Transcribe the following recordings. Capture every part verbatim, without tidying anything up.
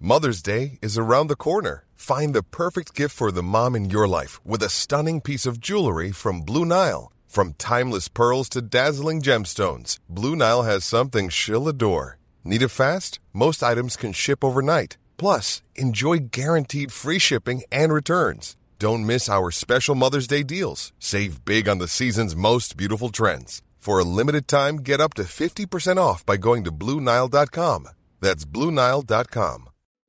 Mother's Day is around the corner. Find the perfect gift for the mom in your life with a stunning piece of jewelry from Blue Nile. From timeless pearls to dazzling gemstones, Blue Nile has something she'll adore. Need it fast? Most items can ship overnight. Plus, enjoy guaranteed free shipping and returns. Don't miss our special Mother's Day deals. Save big on the season's most beautiful trends. For a limited time, get up to fifty percent off by going to Blue Nile dot com. That's Blue Nile dot com.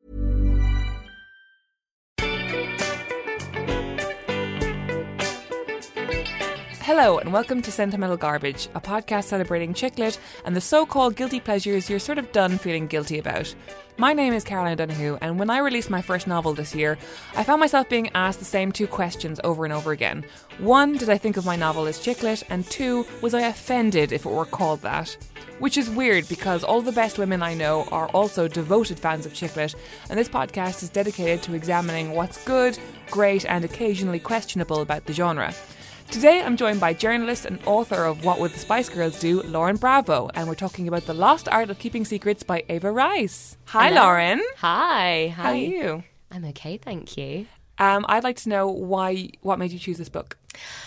Hello and welcome to Sentimental Garbage, a podcast celebrating chick lit and the so-called guilty pleasures you're sort of done feeling guilty about. My name is Caroline O'Donoghue, and when I released my first novel this year, I found myself being asked the same two questions over and over again. One, did I think of my novel as chick lit? And two, was I offended if it were called that? Which is weird because all the best women I know are also devoted fans of chick lit, and this podcast is dedicated to examining what's good, great, and occasionally questionable about the genre. Today I'm joined by journalist and author of What Would the Spice Girls Do, Lauren Bravo, and we're talking about The Lost Art of Keeping Secrets by Ava Rice. Hi, Hello. Lauren. Hi. Hi. How are you? I'm okay, thank you. Um, I'd like to know why, what made you choose this book?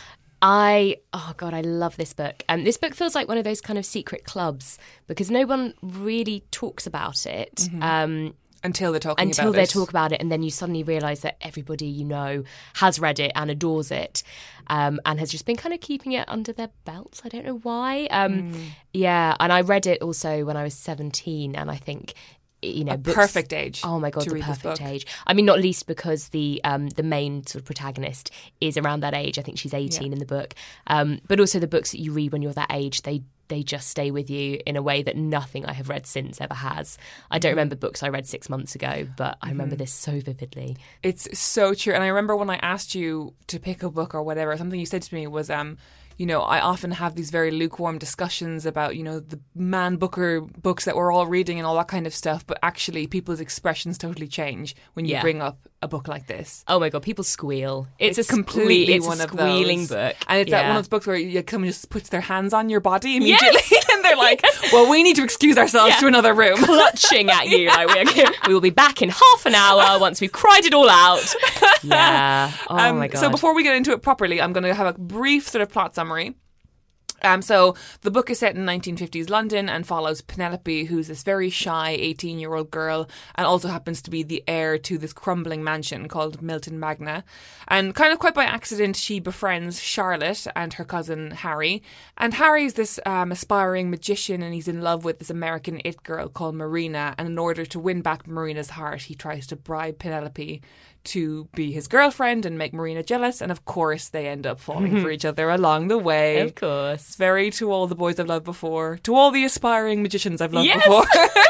I, oh God, I love this book. Um, this book feels like one of those kind of secret clubs because no one really talks about it. Mm-hmm. Um, Until they're talking until about they it. talk about it, and then you suddenly realise that everybody you know has read it and adores it, um, and has just been kind of keeping it under their belts. I don't know why. Um, mm. Yeah, and I read it also when I was seventeen, and I think, you know, a books, perfect age. Oh my God, to the read perfect this book. age. I mean, not least because the um, the main sort of protagonist is around that age. I think she's eighteen Yeah. in the book, um, but also the books that you read when you're that age, they. They just stay with you in a way that nothing I have read since ever has. I don't remember books I read six months ago, but I remember this so vividly. It's so true. And I remember when I asked you to pick a book or whatever, something you said to me was, um, you know, I often have these very lukewarm discussions about, you know, the Man Booker books that we're all reading and all that kind of stuff. But actually, people's expressions totally change when you Yeah. bring up a book like this. Oh my God, people squeal. It's, It's a completely squeal, it's one a of squealing those. book. And it's yeah. that one of those books where you someone just puts their hands on your body immediately. Yes. And they're like, well, we need to excuse ourselves Yeah. to another room. Clutching at you. Like we, are, we will be back in half an hour once we've cried it all out. Yeah. Oh Um, my God. So before we get into it properly, I'm going to have a brief sort of plot summary. Um, so the book is set in nineteen fifties London and follows Penelope, who's this very shy eighteen-year-old girl and also happens to be the heir to this crumbling mansion called Milton Magna. And kind of quite by accident, she befriends Charlotte and her cousin Harry. And Harry's this um, aspiring magician and he's in love with this American it girl called Marina. And in order to win back Marina's heart, he tries to bribe Penelope to be his girlfriend and make Marina jealous. And of course, they end up falling for each other along the way. Of course. It's very To All the Boys I've Loved Before, to all the aspiring magicians I've loved Yes! before.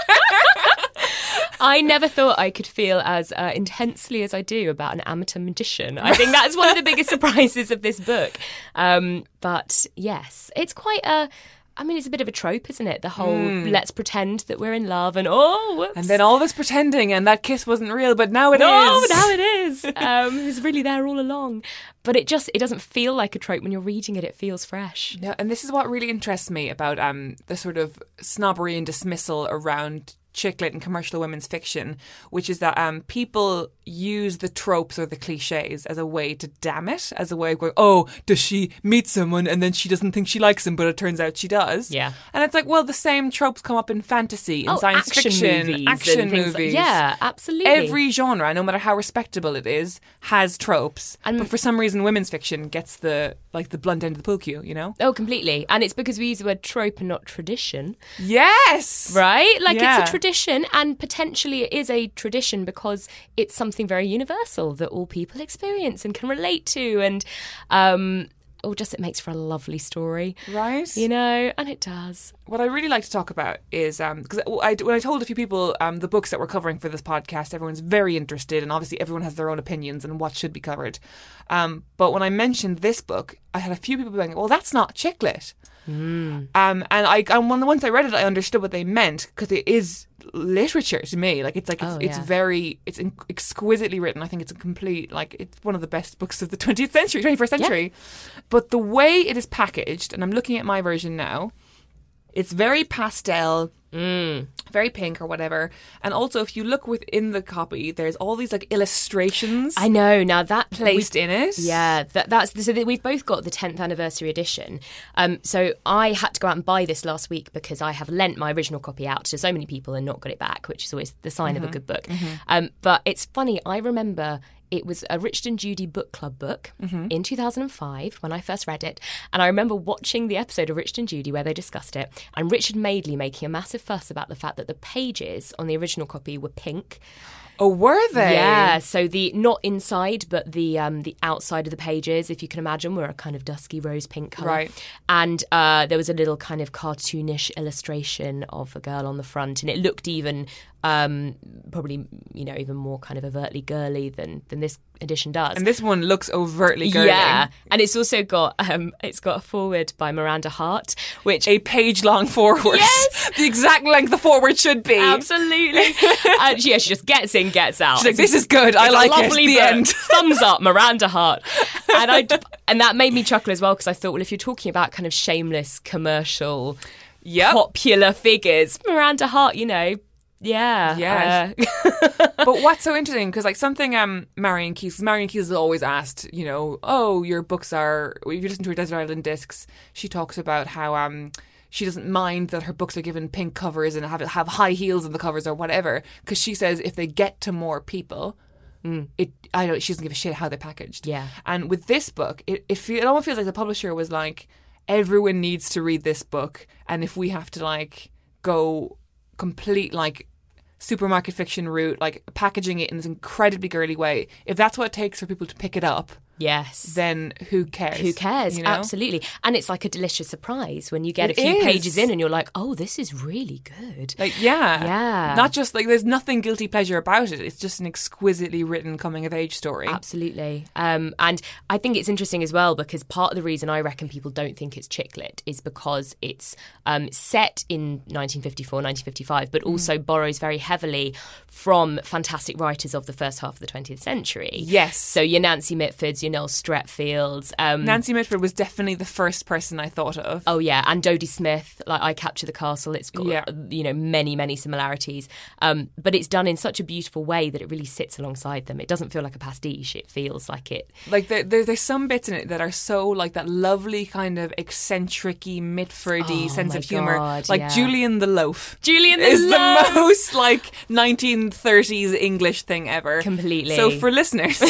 I never thought I could feel as uh, intensely as I do about an amateur magician. I think that's one of the biggest surprises of this book. Um, but yes, it's quite a... I mean, it's a bit of a trope, isn't it? The whole mm. let's pretend that we're in love and oh, whoops. And then all this pretending and that kiss wasn't real, but now it no, is. No, now it is. Um, it was really there all along. But it just, it doesn't feel like a trope when you're reading it. It feels fresh. Yeah, and this is what really interests me about um, the sort of snobbery and dismissal around chick lit and commercial women's fiction, which is that um, people use the tropes or the cliches as a way to damn it, as a way of going, oh, does she meet someone and then she doesn't think she likes him, but it turns out she does. Yeah. And it's like, well, the same tropes come up in fantasy, in oh, science action fiction, movies action and things movies. Like, yeah, absolutely. Every genre, no matter how respectable it is, has tropes. And but for some reason, women's fiction gets the like the blunt end of the pool cue, you know? Oh, completely. And it's because we use the word trope and not tradition. Yes! Right? Like Yeah. it's a tradition, and potentially it is a tradition because it's something very universal that all people experience and can relate to. And, um, or just it makes for a lovely story. Right? You know, and it does. What I really like to talk about is, because um, I, when I told a few people um, the books that we're covering for this podcast, everyone's very interested, and obviously everyone has their own opinions on what should be covered. Um, but when I mentioned this book, I had a few people going, well, that's not chick lit. Mm. Um, and I, and when, once I read it, I understood what they meant, because it is literature to me. Like it's like it's, Oh, it's yeah. very it's in, exquisitely written. I think it's a complete like it's one of the best books of the twentieth century, twenty-first century. Yeah. But the way it is packaged, and I'm looking at my version now, It's very pastel. Mm. Very pink or whatever. And also, if you look within the copy, there's all these like illustrations. I know. Now that placed in it. Yeah, that, that's so that we've both got the tenth anniversary edition. Um, so I had to go out and buy this last week because I have lent my original copy out to so many people and not got it back, which is always the sign mm-hmm. of a good book. Mm-hmm. Um, but it's funny. I remember. It was a Richard and Judy book club book mm-hmm. in two thousand five when I first read it. And I remember watching the episode of Richard and Judy where they discussed it, and Richard Madeley making a massive fuss about the fact that the pages on the original copy were pink. Oh, were they? Yeah, so the not inside, but the um, the outside of the pages, if you can imagine, were a kind of dusky rose pink colour. Right. And uh, there was a little kind of cartoonish illustration of a girl on the front, and it looked even um, probably, you know, even more kind of overtly girly than than this edition does. And this one looks overtly girly. Yeah, and it's also got um, it's got a foreword by Miranda Hart, which a page long foreword. Yes, the exact length the foreword should be. Absolutely. And yeah, she just gets in, gets out. She's like, this is good. I like it. Lovely the end. Thumbs up, Miranda Hart. And I and that made me chuckle as well because I thought, well, if you're talking about kind of shameless commercial, yep. popular figures, Miranda Hart, you know. Yeah. Yeah. Uh. But what's so interesting, because like something um, Marion Keyes, Marion Keyes is always asked, you know, oh, your books are, if you listen to her Desert Island Discs, she talks about how um, she doesn't mind that her books are given pink covers and have have high heels in the covers or whatever, because she says if they get to more people, mm. it I don't, she doesn't give a shit how they're packaged. Yeah. And with this book, it, it, feel, it almost feels like the publisher was like, everyone needs to read this book, and if we have to like go complete like supermarket fiction route, like packaging it in this incredibly girly way, if that's what it takes for people to pick it up, yes, then who cares? Who cares? You know? Absolutely. And it's like a delicious surprise when you get it a few is. pages in and you're like, oh, this is really good. Like, yeah. Yeah. Not just like, there's nothing guilty pleasure about it. It's just an exquisitely written coming of age story. Absolutely. Um, and I think it's interesting as well because part of the reason I reckon people don't think it's chick lit is because it's um, set in nineteen fifty-four, nineteen fifty-five, but also mm. borrows very heavily from fantastic writers of the first half of the twentieth century. Yes. So your Nancy Mitfords, your Nell Stretfields. Um, Nancy Mitford was definitely the first person I thought of. Oh, yeah. And Dodie Smith, like I Capture the Castle. It's got, yeah. you know, many, many similarities. Um, but it's done in such a beautiful way that it really sits alongside them. It doesn't feel like a pastiche. It feels like it. Like there, there, there's some bits in it that are so like that lovely kind of eccentric-y, Mitfordy oh, sense of humour. God, like yeah. Julian the Loaf. Julian the is Loaf! the most like nineteen thirties English thing ever. Completely. So for listeners...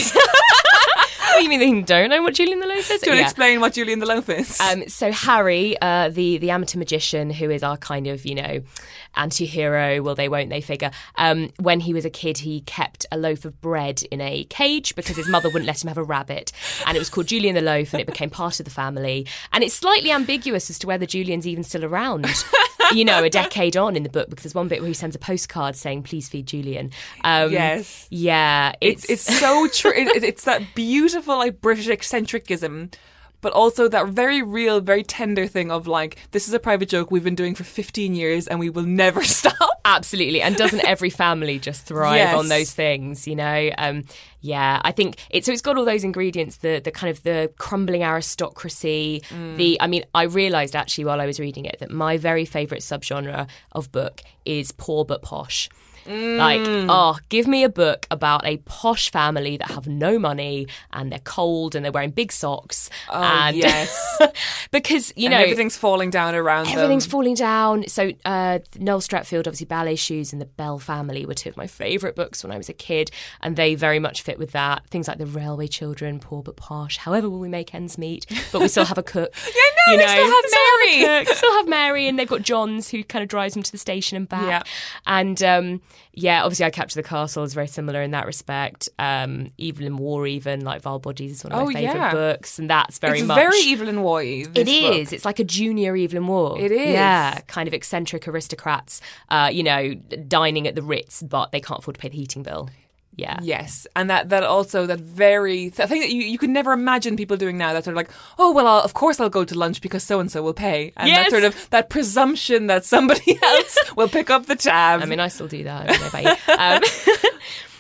What do you mean they don't know what Julian the Loaf is? Do you want to yeah. explain what Julian the Loaf is? Um, so Harry, uh, the the amateur magician, who is our kind of, you know, anti-hero, will they, won't they figure, um, when he was a kid, he kept a loaf of bread in a cage because his mother wouldn't let him have a rabbit. And it was called Julian the Loaf, and it became part of the family. And it's slightly ambiguous as to whether Julian's even still around, you know, a decade on in the book, because there's one bit where he sends a postcard saying, please feed Julian. Um, yes. Yeah. It's, it's, it's so true. it, it's that beautiful, like, British eccentricism, but also that very real, very tender thing of like, this is a private joke we've been doing for fifteen years and we will never stop. Absolutely. And doesn't every family just thrive yes. on those things, you know? Um, yeah, I think it's, so it's got all those ingredients, the the kind of the crumbling aristocracy, mm. the, I mean, I realised actually while I was reading it that my very favourite subgenre of book is poor but posh. Mm. Like, oh, give me a book about a posh family that have no money and they're cold and they're wearing big socks. Oh, and yes. Because, you and know... everything's falling down around everything's them. Everything's falling down. So, uh, Noel Stretfield, obviously, Ballet Shoes and The Bell Family were two of my favourite books when I was a kid, and they very much fit with that. Things like The Railway Children, Poor but Posh, However Will We Make Ends Meet, but we still have a cook. Yeah, no, you they know, still have Mary. Still have, a cook, still have Mary, and they've got Johns who kind of drives them to the station and back. Yeah. And, um, yeah, obviously, I Capture the Castle is very similar in that respect. Um, Evil in War, even, like Val Bodies is one of oh, my favourite yeah. books, and that's very it's much... It's very Evil in War. It is. It's like a junior Evelyn Waugh. It is. Yeah, kind of eccentric aristocrats, uh, you know, dining at the Ritz, but they can't afford to pay the heating bill. Yeah. Yes. And that, that also, that very, th- I think that you, you could never imagine people doing now, that sort of like, oh, well, I'll, of course I'll go to lunch because so-and-so will pay. And yes. that sort of, that presumption that somebody else will pick up the tab. I mean, I still do that. I don't know about you. Um,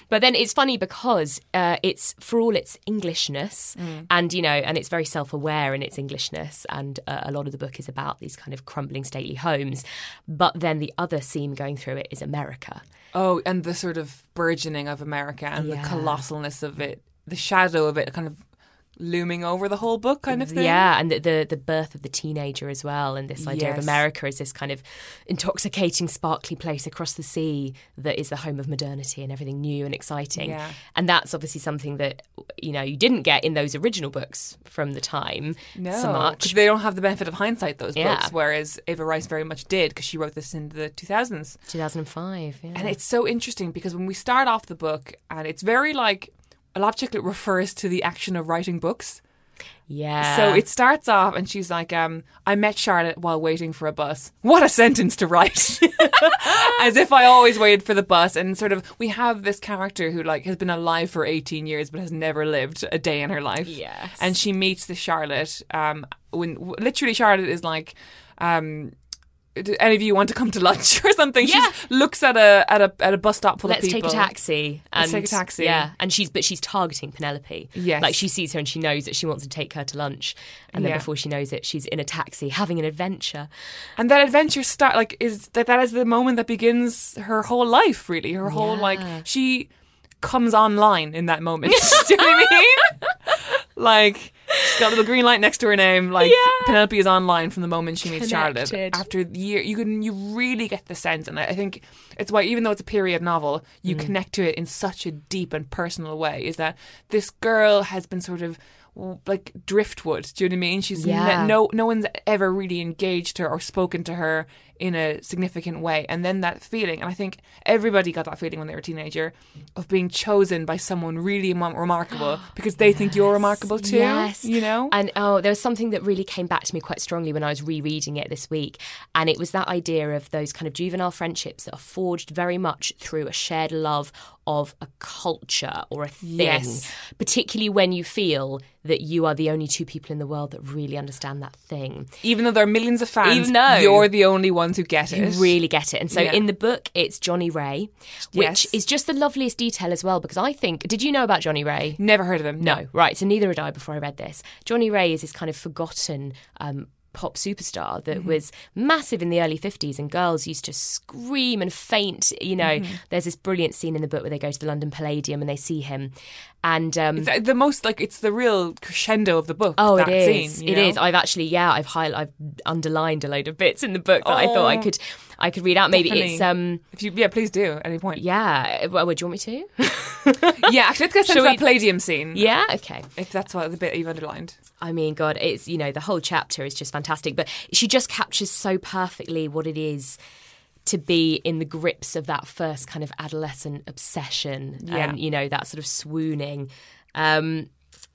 But then it's funny because uh, it's, for all its Englishness, mm. and, you know, and it's very self-aware in its Englishness, and uh, a lot of the book is about these kind of crumbling stately homes. But then the other theme going through it is America. Oh, and the sort of burgeoning of America and Yeah. the colossalness of it, the shadow of it kind of looming over the whole book kind of thing. Yeah, and the, the the birth of the teenager as well, and this idea Yes. of America as this kind of intoxicating, sparkly place across the sea that is the home of modernity and everything new and exciting. Yeah. And that's obviously something that, you know, you didn't get in those original books from the time No, so much. because they don't have the benefit of hindsight, those Yeah. books, whereas Ava Rice very much did, because she wrote this in the two thousands. two thousand five, yeah. And it's so interesting because when we start off the book, and it's very like, a lot of Chick Lit refers to the action of writing books. yeah. So it starts off and she's like, um, I met Charlotte while waiting for a bus. What a sentence to write. As if I always waited for the bus. And sort of, we have this character who like has been alive for eighteen years but has never lived a day in her life. Yes. And she meets the Charlotte, um, when literally Charlotte is like, um, do any of you want to come to lunch or something? Yeah. She looks at a at a at a bus stop full Let's of people. take a taxi. And, Let's take a taxi. Yeah, and she's but she's targeting Penelope. Yes. Like she sees her and she knows that she wants to take her to lunch, and then Yeah. before she knows it, she's in a taxi having an adventure. And that adventure start like is that that is the moment that begins her whole life, really. Her whole Yeah. like she comes online in that moment. Do you know what I mean? Like she's got a little green light next to her name. Like Yeah. Penelope is online from the moment she meets Charlotte. Connected. After the year, you can you really get the sense, and I I think it's why even though it's a period novel, you Mm. connect to it in such a deep and personal way. Is that this girl has been sort of like driftwood? Do you know what I mean? She's Yeah. ne- no no one's ever really engaged her or spoken to her in a significant way, and then that feeling, and I think everybody got that feeling when they were a teenager, of being chosen by someone really mo- remarkable because they think you're remarkable too. Yes. You know? And oh, there was something that really came back to me quite strongly when I was rereading it this week. And it was that idea of those kind of juvenile friendships that are forged very much through a shared love of a culture or a thing. Yes. Particularly when you feel that you are the only two people in the world that really understand that thing. Even though there are millions of fans, Even though- you're the only ones who get You it. really get it. And so Yeah. in the book, it's Johnny Ray, which Yes. is just the loveliest detail as well, because I think, did you know about Johnny Ray? Never heard of them. No, right. So neither had I before I read this. Johnny Ray is this kind of forgotten um, pop superstar that Mm-hmm. was massive in the early fifties, and girls used to scream and faint. You know, Mm-hmm. there's this brilliant scene in the book where they go to the London Palladium and they see him. And um, It's the most like it's the real crescendo of the book. oh, that it is. Scene, you It know? is. I've actually, yeah, I've high, I've underlined a load of bits in the book that I thought I Oh. could, I could read out. Maybe Definitely. it's um. If you, yeah, please do at any point. Yeah, well, do you want me to? Yeah, actually, let's get Shall into that we- Palladium scene. Yeah, okay. If that's what the bit you've underlined. I mean, God, it's, you know, the whole chapter is just fantastic. But she just captures so perfectly what it is to be in the grips of that first kind of adolescent obsession Yeah. and, you know, that sort of swooning. Um,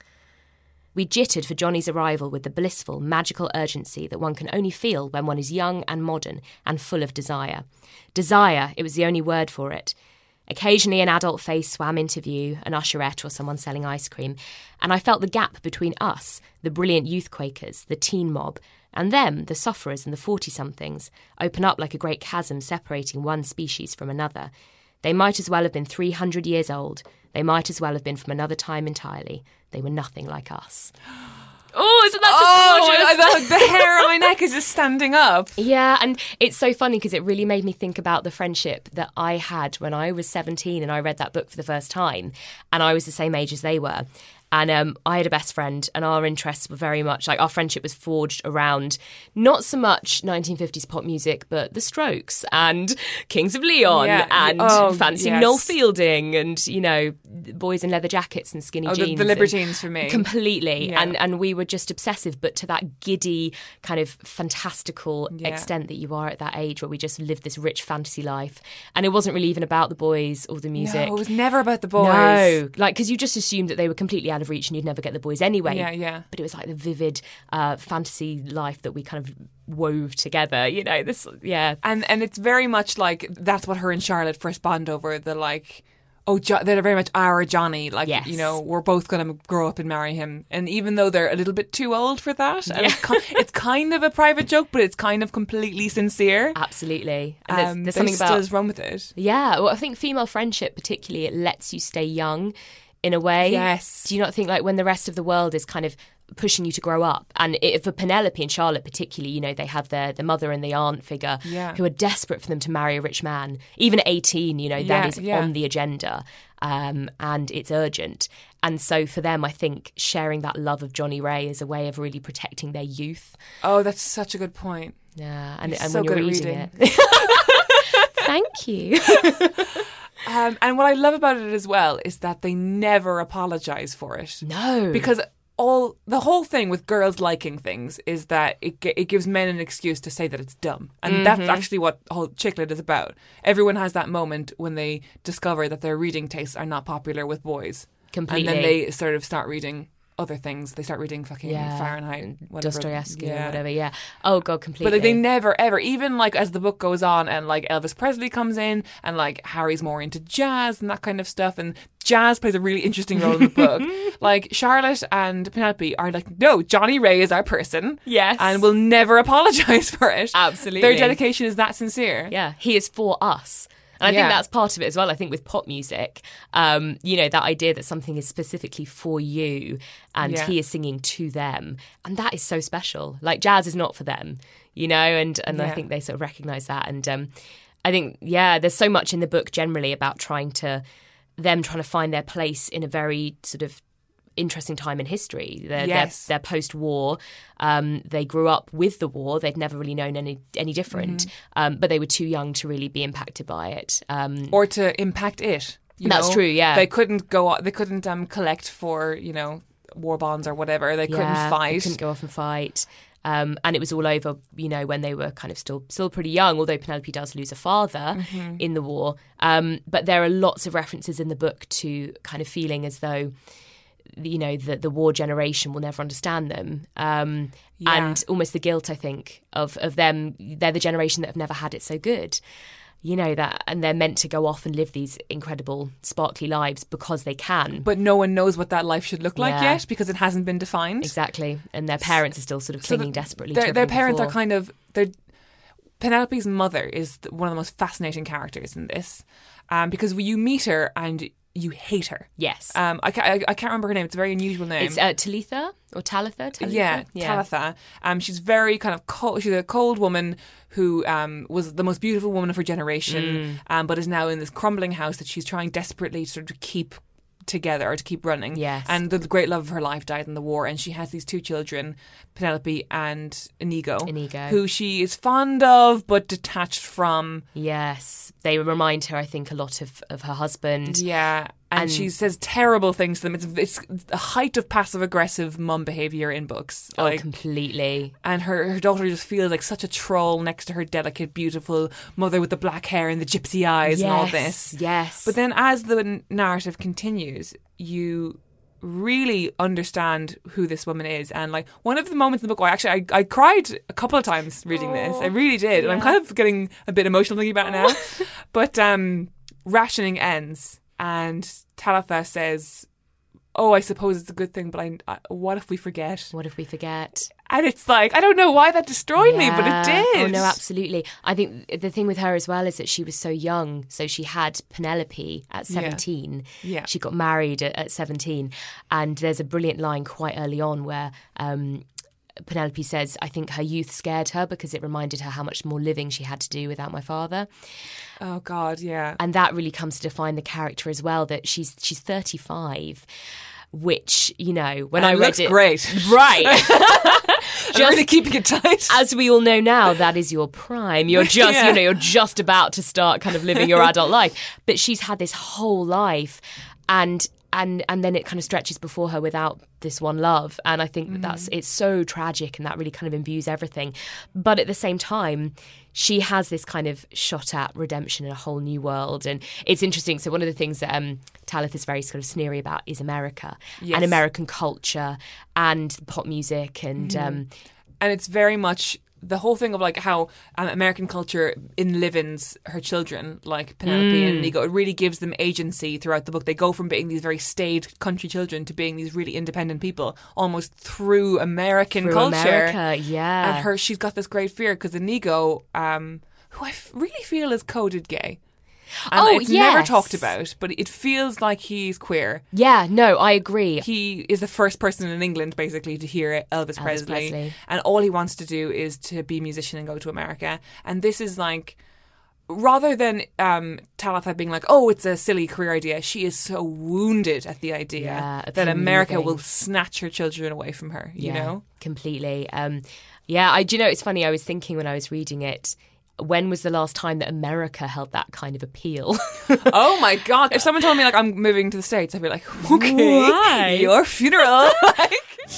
we jittered for Johnny's arrival with the blissful, magical urgency that one can only feel when one is young and modern and full of desire. Desire, it was the only word for it. Occasionally an adult face swam into view, an usherette or someone selling ice cream, and I felt the gap between us, the brilliant youth Quakers, the teen mob, and them, the sufferers and the forty-somethings, open up like a great chasm separating one species from another. They might as well have been three hundred years old. They might as well have been from another time entirely. They were nothing like us. Oh, isn't that just Oh, gorgeous? the, the hair on my neck is just standing up. Yeah, and it's so funny because it really made me think about the friendship that I had when I was seventeen and I read that book for the first time, and I was the same age as they were. And um, I had a best friend, and our interests were very much like our friendship was forged around not so much nineteen fifties pop music, but The Strokes and Kings of Leon Yeah. and Oh, Fancy yes. Noel Fielding and, you know, boys in leather jackets and skinny Oh, the, jeans. the and- Libertines for me. Completely. Yeah. And and we were just obsessive, but to that giddy, kind of fantastical Yeah. extent that you are at that age where we just lived this rich fantasy life. And it wasn't really even about the boys or the music. No, it was never about the boys. No, like, because you just assumed that they were completely out of reach and you'd never get the boys anyway. Yeah, yeah. But it was like the vivid uh, fantasy life that we kind of wove together, you know, this, yeah. And and it's very much like that's what her and Charlotte first bond over, the like oh, jo- they're very much our Johnny. Like, Yes. you know, we're both going to grow up and marry him. And even though they're a little bit too old for that, and it's, ki- it's kind of a private joke, but it's kind of completely sincere. Absolutely. And there's, Um, there's they something still about is wrong with it. Yeah, well, I think female friendship particularly, it lets you stay young in a way. Yes. Do you not think like when the rest of the world is kind of pushing you to grow up, and it, for Penelope and Charlotte particularly, you know, they have their the mother and the aunt figure Yeah. who are desperate for them to marry a rich man. Even at eighteen, you know, Yeah, that is yeah. on the agenda, um, and it's urgent. And so for them, I think sharing that love of Johnny Ray is a way of really protecting their youth. Oh, that's such a good point. Yeah, and, You're and so when you're good at reading, reading. it. Thank you. Um, and what I love about it as well is that they never apologise for it. No. Because all the whole thing with girls liking things is that it gi- it gives men an excuse to say that it's dumb. And Mm-hmm. that's actually what whole chick lit is about. Everyone has that moment when they discover that their reading tastes are not popular with boys. Completely. And then they sort of start reading other things. They start reading fucking Yeah. Fahrenheit, whatever. Dostoevsky Yeah. or whatever, yeah. Oh, God, completely. But like, they never ever, even like as the book goes on and like Elvis Presley comes in and like Harry's more into jazz and that kind of stuff, and jazz plays a really interesting role in the book. Like Charlotte and Penelope are like, no, Johnny Ray is our person. Yes. And will never apologise for it. Absolutely. Their dedication is that sincere. Yeah, he is for us. And I Yeah. think that's part of it as well. I think with pop music, um, you know, that idea that something is specifically for you and Yeah. he is singing to them. And that is so special. Like jazz is not for them, you know, and, and I Yeah. think they sort of recognise that. And um, I think, yeah, there's so much in the book generally about trying to, them trying to find their place in a very sort of interesting time in history. They're, Yes. they're, they're post-war. Um, they grew up with the war. They'd never really known any any different, Mm-hmm. um, but they were too young to really be impacted by it. Um, Or to impact it. you That's know? true, yeah. They couldn't go, they couldn't um, collect for, you know, war bonds or whatever. They couldn't yeah, fight. They couldn't go off and fight. Um, and it was all over, you know, when they were kind of still still pretty young, although Penelope does lose a father Mm-hmm. in the war. Um, but there are lots of references in the book to kind of feeling as though, you know, the, the war generation will never understand them. Um, Yeah. And almost the guilt, I think, of, of them. They're the generation that have never had it so good. You know, that, and they're meant to go off and live these incredible, sparkly lives because they can. But no one knows what that life should look like Yeah. yet because it hasn't been defined. Exactly. And their parents are still sort of clinging the- desperately Their, to their everything parents before. are kind of. They're, Penelope's mother is th- one of the most fascinating characters in this, um, because you meet her and you hate her. Yes. Um, I, ca- I, I can't remember her name. It's a very unusual name. It's uh, Talitha or Talitha? Talitha? Yeah, Talitha. Um, she's very kind of cold. She's a cold woman who um, was the most beautiful woman of her generation, Mm. um, but is now in this crumbling house that she's trying desperately to sort of keep together or to keep running. Yes. And the great love of her life died in the war, and she has these two children, Penelope and Inigo, Inigo. who she is fond of but detached from. Yes. They remind her, I think, a lot of, of her husband. Yeah. And, And- she says terrible things to them. It's it's the height of passive aggressive mum behaviour in books. Oh, Like, completely. and her, her daughter just feels like such a troll next to her delicate, beautiful mother with the black hair and the gypsy eyes and all this. Yes. But then as the n- narrative continues, you really understand who this woman is. And like one of the moments in the book, well, actually, I, I cried a couple of times reading this. I really did. And I'm kind of getting a bit emotional thinking about it now. But um, rationing ends and Talitha says, oh, I suppose it's a good thing, but I, I, what if we forget? What if we forget? And it's like, I don't know why that destroyed me, but it Yeah. did. Oh, no, absolutely. I think the thing with her as well is that she was so young. So she had Penelope at seventeen. Yeah. She got married at, at seventeen. And there's a brilliant line quite early on where um, Penelope says, I think her youth scared her because it reminded her how much more living she had to do without my father. Oh, God, yeah. And that really comes to define the character as well, that she's she's thirty-five, which, you know, when And I it read looks it... great. Right. I'm really keeping it tight. As we all know now, that is your prime. You're just, Yeah. you know, you're just about to start kind of living your adult life. But she's had this whole life, and and and then it kind of stretches before her without this one love. And I think that that's it's so tragic, and that really kind of imbues everything. But at the same time, she has this kind of shot at redemption in a whole new world. And it's interesting. So one of the things that um, Talitha is very sort of sneery about is America Yes. and American culture and pop music and. Um, And it's very much the whole thing of like how um, American culture enlivens her children, like Penelope mm. and Inigo, it really gives them agency throughout the book. They go from being these very staid country children to being these really independent people, almost through American through culture. America, yeah. And her, she's got this great fear because Inigo, um, who I f- really feel is coded gay. And oh, it's yes. never talked about, but it feels like he's queer. Yeah, no, I agree. He is the first person in England, basically, to hear Elvis, Elvis Presley. Presley. And all he wants to do is to be a musician and go to America. And this is like, rather than um, Talitha being like, oh, it's a silly career idea, she is so wounded at the idea yeah, that America will snatch her children away from her, you yeah, know? Completely. Um, yeah, I do you know, it's funny, I was thinking when I was reading it, when was the last time that America held that kind of appeal? Oh my God. If someone told me like I'm moving to the States, I'd be like, okay, why? Your funeral. Like,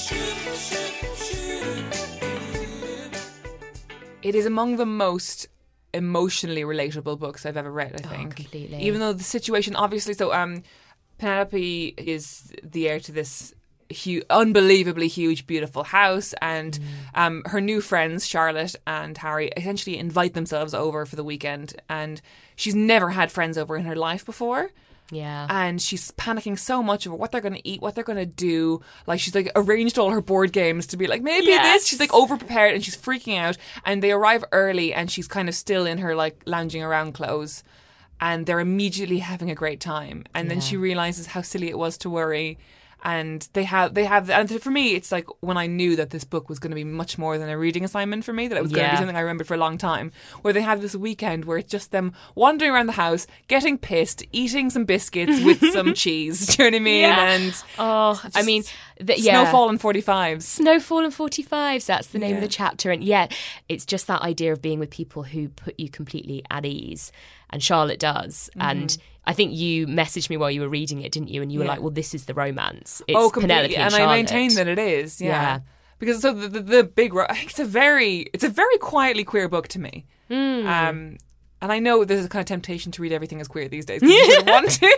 it is among the most emotionally relatable books I've ever read, I think. Oh, completely. Even though the situation, obviously, so um, Penelope is the heir to this Huge, unbelievably huge, beautiful house, and mm. um, her new friends Charlotte and Harry essentially invite themselves over for the weekend, and she's never had friends over in her life before. Yeah, and she's panicking so much over what they're going to eat, what they're going to do. Like she's like arranged all her board games to be like maybe yes. this. She's like over prepared and she's freaking out. And they arrive early, and she's kind of still in her like lounging around clothes, and they're immediately having a great time. And yeah. then she realizes how silly it was to worry. And they have, they have, and for me, it's like when I knew that this book was going to be much more than a reading assignment for me, that it was going yeah. to be something I remembered for a long time, where they have this weekend where it's just them wandering around the house, getting pissed, eating some biscuits with some cheese. Do you know what I mean? Yeah. And oh, I mean, the, yeah. Snowfall and forty-fives. Snowfall and forty-fives, that's the name yeah. of the chapter. And yeah, it's just that idea of being with people who put you completely at ease. And Charlotte does. Mm-hmm. And I think you messaged me while you were reading it, didn't you? And you were yeah. like, well, this is the romance. It's oh, completely. Penelope and, and Charlotte. I maintain that it is, yeah. yeah. Because so the, the, the big, ro- I think it's a very, it's a very quietly queer book to me. Mm. Um, and I know there's a kind of temptation to read everything as queer these days because you don't want to.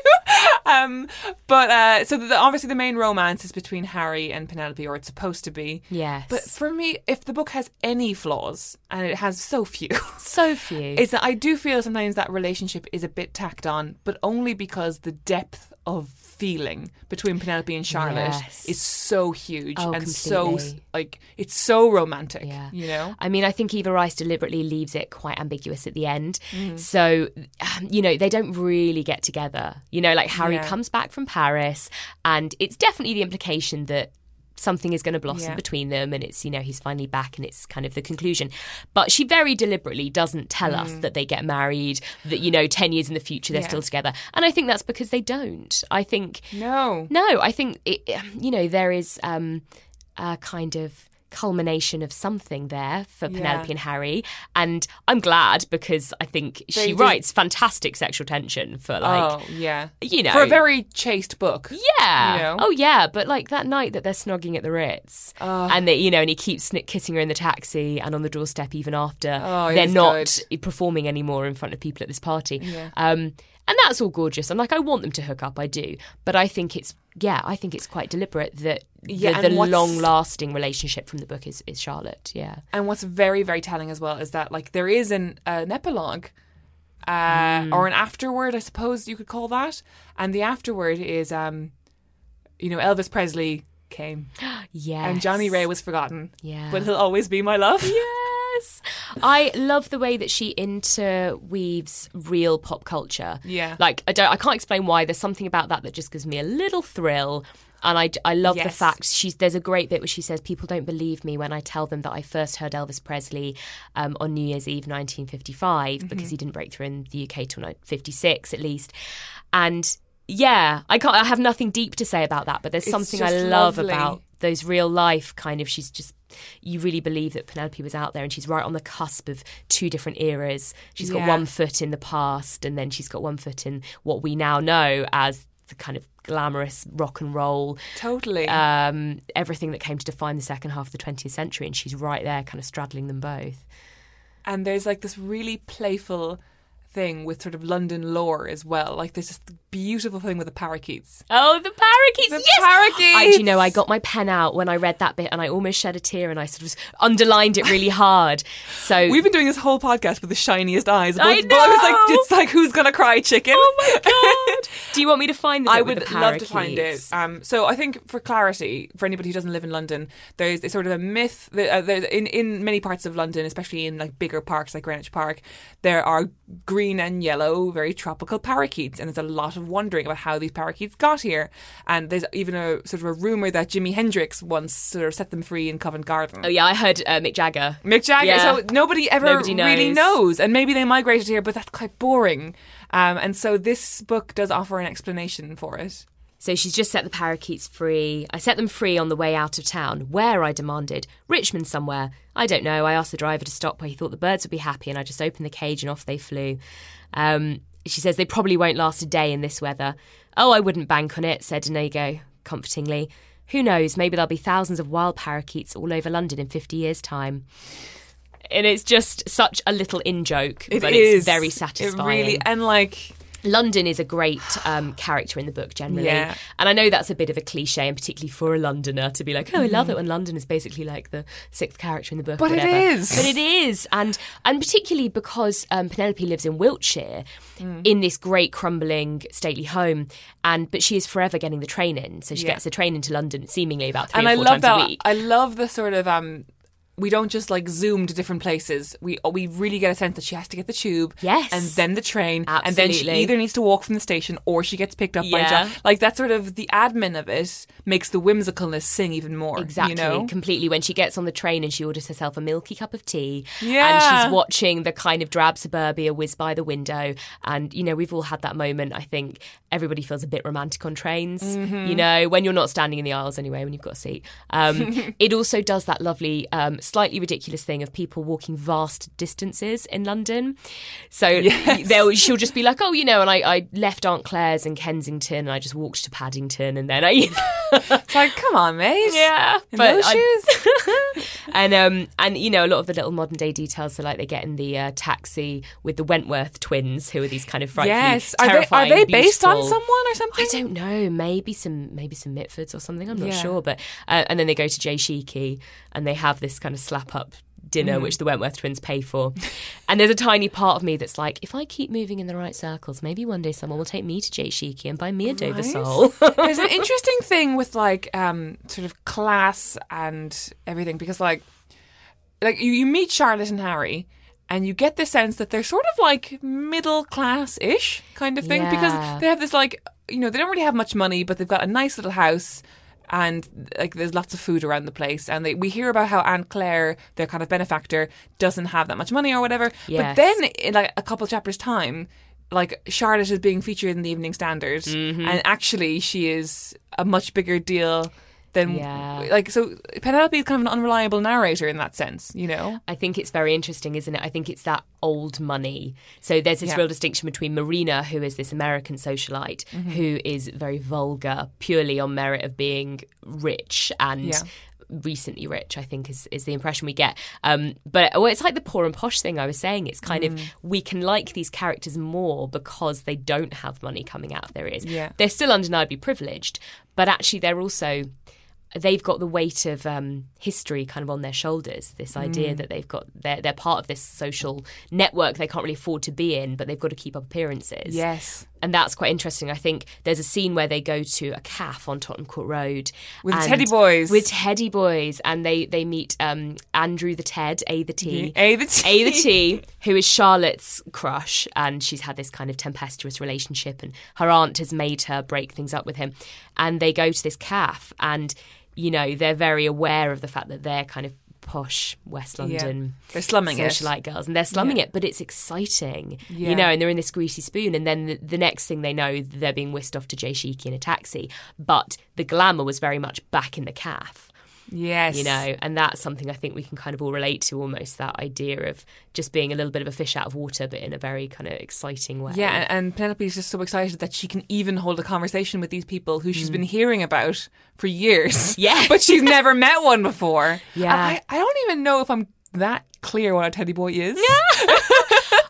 um, but uh, so the, obviously the main romance is between Harry and Penelope, or it's supposed to be. Yes. But for me, if the book has any flaws, and it has so few, so few, is that I do feel sometimes that relationship is a bit tacked on, but only because the depth of feeling between Penelope and Charlotte yes. is so huge oh, and completely. so like it's so romantic. Yeah. You know. I mean, I think Eva Rice deliberately leaves it quite ambiguous at the end. Mm. So, um, you know, they don't really get together. You know, like Harry yeah. comes back from Paris, and it's definitely the implication that something is going to blossom yeah. between them, and it's, you know, he's finally back, and it's kind of the conclusion. But she very deliberately doesn't tell mm. us that they get married, that, you know, ten years in the future they're yeah. still together. And I think that's because they don't. I think no no I think it, you know, there is um, a kind of culmination of something there for yeah. Penelope and Harry, and I'm glad, because I think they she did. writes fantastic sexual tension for, like, oh yeah you know, for a very chaste book. Yeah. You know? Oh yeah, but like that night that they're snogging at the Ritz, oh. and they, you know, and he keeps sn- kissing her in the taxi and on the doorstep even after oh, they're not good. performing anymore in front of people at this party. Yeah. Um, and that's all gorgeous. I'm like, I want them to hook up, I do, but I think it's yeah, I think it's quite deliberate that yeah, the, the what's... long-lasting relationship from the book is, is Charlotte. Yeah, and what's very very telling as well is that like there is an an epilogue. Uh, mm. Or an afterword, I suppose you could call that. And the afterword is, um, you know, Elvis Presley came. Yes. And Johnny Ray was forgotten. Yeah. But he'll always be my love. Yes. I love the way that she interweaves real pop culture. Yeah. Like, I don't, I can't explain why. There's something about that that just gives me a little thrill. And I, I love yes. the fact she's there's a great bit where she says, people don't believe me when I tell them that I first heard Elvis Presley um, on New Year's Eve nineteen fifty-five, mm-hmm. because he didn't break through in the U K till fifty-six at least. And yeah, I can't I have nothing deep to say about that, but there's it's something I love lovely. about those real life kind of, she's just, you really believe that Penelope was out there, and she's right on the cusp of two different eras. She's yeah. got one foot in the past, and then she's got one foot in what we now know as the kind of glamorous rock and roll, totally um, everything that came to define the second half of the twentieth century, and she's right there kind of straddling them both. And there's like this really playful thing with sort of London lore as well. Like there's this beautiful thing with the parakeets. Oh, the parakeets! The yes! parakeets! I, do you know, I got my pen out when I read that bit and I almost shed a tear and I sort of underlined it really hard. So we've been doing this whole podcast with the shiniest eyes. I Both, both, it's like know! it's like who's gonna cry chicken? Oh my god! Do you want me to find the bit I with would the love to parakeets? find it. Um, so I think for clarity, for anybody who doesn't live in London, there's a sort of a myth that uh, there's, in in many parts of London, especially in like bigger parks like Greenwich Park, there are green and yellow, very tropical parakeets, and there's a lot of wondering about how these parakeets got here. And there's even a sort of a rumor that Jimi Hendrix once sort of set them free in Covent Garden. Oh yeah, I heard uh, Mick Jagger. Mick Jagger. Yeah. So nobody ever Nobody really knows. knows, and maybe they migrated here, but that's quite boring. Um, and so this book does offer an explanation for it. So she's just set the parakeets free. I set them free on the way out of town. Where, I demanded. Richmond somewhere. I don't know. I asked the driver to stop where he thought the birds would be happy, and I just opened the cage and off they flew. Um, she says they probably won't last a day in this weather. Oh, I wouldn't bank on it, said Inigo comfortingly. Who knows, maybe there'll be thousands of wild parakeets all over London in fifty years' time. And it's just such a little in-joke, It but is. it's very satisfying. It really, and like... London is a great um, character in the book generally. Yeah. And I know that's a bit of a cliche, and particularly for a Londoner to be like, oh, I love it when London is basically like the sixth character in the book. But or it whatever. is. But it is. And and particularly because um, Penelope lives in Wiltshire mm. in this great crumbling stately home. and But she is forever getting the train in. So she Yeah. gets the train into London seemingly about three and or I four love times that. a week. I love the sort of... um. We don't just like zoom to different places. We we really get a sense that she has to get the tube, Yes. and then the train, and then she Absolutely. either needs to walk from the station or she gets picked up by a Yeah. job. Like that sort of the admin of it makes the whimsicalness sing even more. Exactly, you know? completely. When she gets on the train and she orders herself a milky cup of tea, Yeah. and she's watching the kind of drab suburbia whiz by the window, and you know we've all had that moment. I think everybody feels a bit romantic on trains. Mm-hmm. You know, when you're not standing in the aisles anyway, when you've got a seat. Um, it also does that lovely, um, slightly ridiculous thing of people walking vast distances in London. So Yes. they'll she'll just be like, oh, you know, and I, I left Aunt Claire's in Kensington, and I just walked to Paddington, and then I. It's like, come on, mate. Yeah, In but those I- shoes. and um and you know a lot of the little modern day details. So like they get in the uh, taxi with the Wentworth twins, who are these kind of frightfully Yes, are they, are terrifying, they based on beautiful- someone or something? I don't know. Maybe some maybe some Mitfords or something. I'm not Yeah. sure. But uh, and then they go to Jay Sheeky and they have this kind of slap up dinner, Mm. which the Wentworth twins pay for. And there's a tiny part of me that's like, if I keep moving in the right circles, maybe one day someone will take me to Jay Sheeky and buy me a Dover Right. sole. There's an interesting thing with like um, sort of class and everything, because like like you, you meet Charlotte and Harry and you get the sense that they're sort of like middle class ish kind of thing, Yeah. because they have this like, you know, they don't really have much money, but they've got a nice little house. And like, there's lots of food around the place, and they, we hear about how Aunt Claire, their kind of benefactor, doesn't have that much money or whatever. Yes. But then, in like a couple of chapters' time, like Charlotte is being featured in the Evening Standard, Mm-hmm. and actually she is a much bigger deal than Yeah. like. So Penelope is kind of an unreliable narrator in that sense, you know. I think it's very interesting, isn't it? I think it's that old money. So there's this Yeah. real distinction between Marina, who is this American socialite, Mm-hmm. who is very vulgar, purely on merit of being rich and Yeah. recently rich, I think is, is the impression we get. Um, but well, it's like the poor and posh thing I was saying. It's kind Mm. of, we can like these characters more because they don't have money coming out of their ears. Yeah. They're still undeniably privileged, but actually they're also... they've got the weight of um, history kind of on their shoulders, this idea Mm. that they've got, they're, they're part of this social network they can't really afford to be in, but they've got to keep up appearances. Yes. And that's quite interesting. I think there's a scene where they go to a cafe on Tottenham Court Road. With and- Teddy Boys. With Teddy Boys. And they, they meet um, Andrew the Ted, A the T. A the T. A the T, who is Charlotte's crush, and she's had this kind of tempestuous relationship, and her aunt has made her break things up with him. And they go to this cafe, and, you know, they're very aware of the fact that they're kind of posh West London They're slumming it. socialite girls, and they're slumming Yeah. it, but it's exciting, Yeah. you know, and they're in this greasy spoon, and then the, the next thing they know, they're being whisked off to Jay Sheeky in a taxi. But the glamour was very much back in the cafe. Yes. You know, and that's something I think we can kind of all relate to, almost that idea of just being a little bit of a fish out of water, but in a very kind of exciting way. Yeah, and, and Penelope is just so excited that she can even hold a conversation with these people who Mm. she's been hearing about for years. Yeah. But she's never met one before. Yeah. I, I don't even know if I'm that clear what a teddy boy is.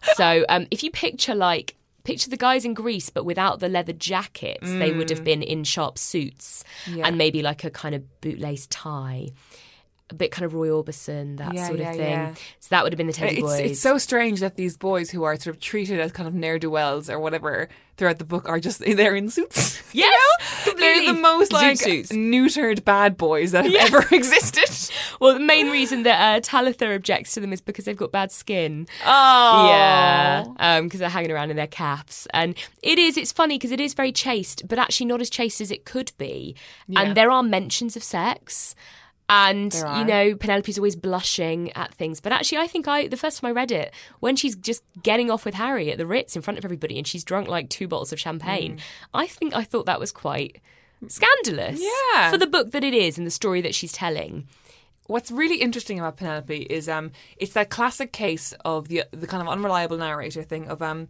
So um, if you picture like, picture the guys in Grease, but without the leather jackets, mm. they would have been in sharp suits yeah. and maybe like a kind of bootlace tie. A bit kind of Roy Orbison, that yeah, sort of yeah, thing. Yeah. So that would have been the Teddy it's, Boys. It's so strange that these boys who are sort of treated as kind of ne'er-do-wells or whatever throughout the book are just, they're in suits. Yes, you know? completely. They're the most like suits. neutered bad boys that have yeah. ever existed. Well, the main reason that uh, Talitha objects to them is because they've got bad skin. Oh. Yeah, because um, they're hanging around in their caps. And it is, it's funny because it is very chaste, but actually not as chaste as it could be. Yeah. And there are mentions of sex. And, you know, Penelope's always blushing at things. But actually, I think I the first time I read it, when she's just getting off with Harry at the Ritz in front of everybody and she's drunk like two bottles of champagne, mm. I think I thought that was quite scandalous yeah. for the book that it is and the story that she's telling. What's really interesting about Penelope is um, it's that classic case of the the kind of unreliable narrator thing of um,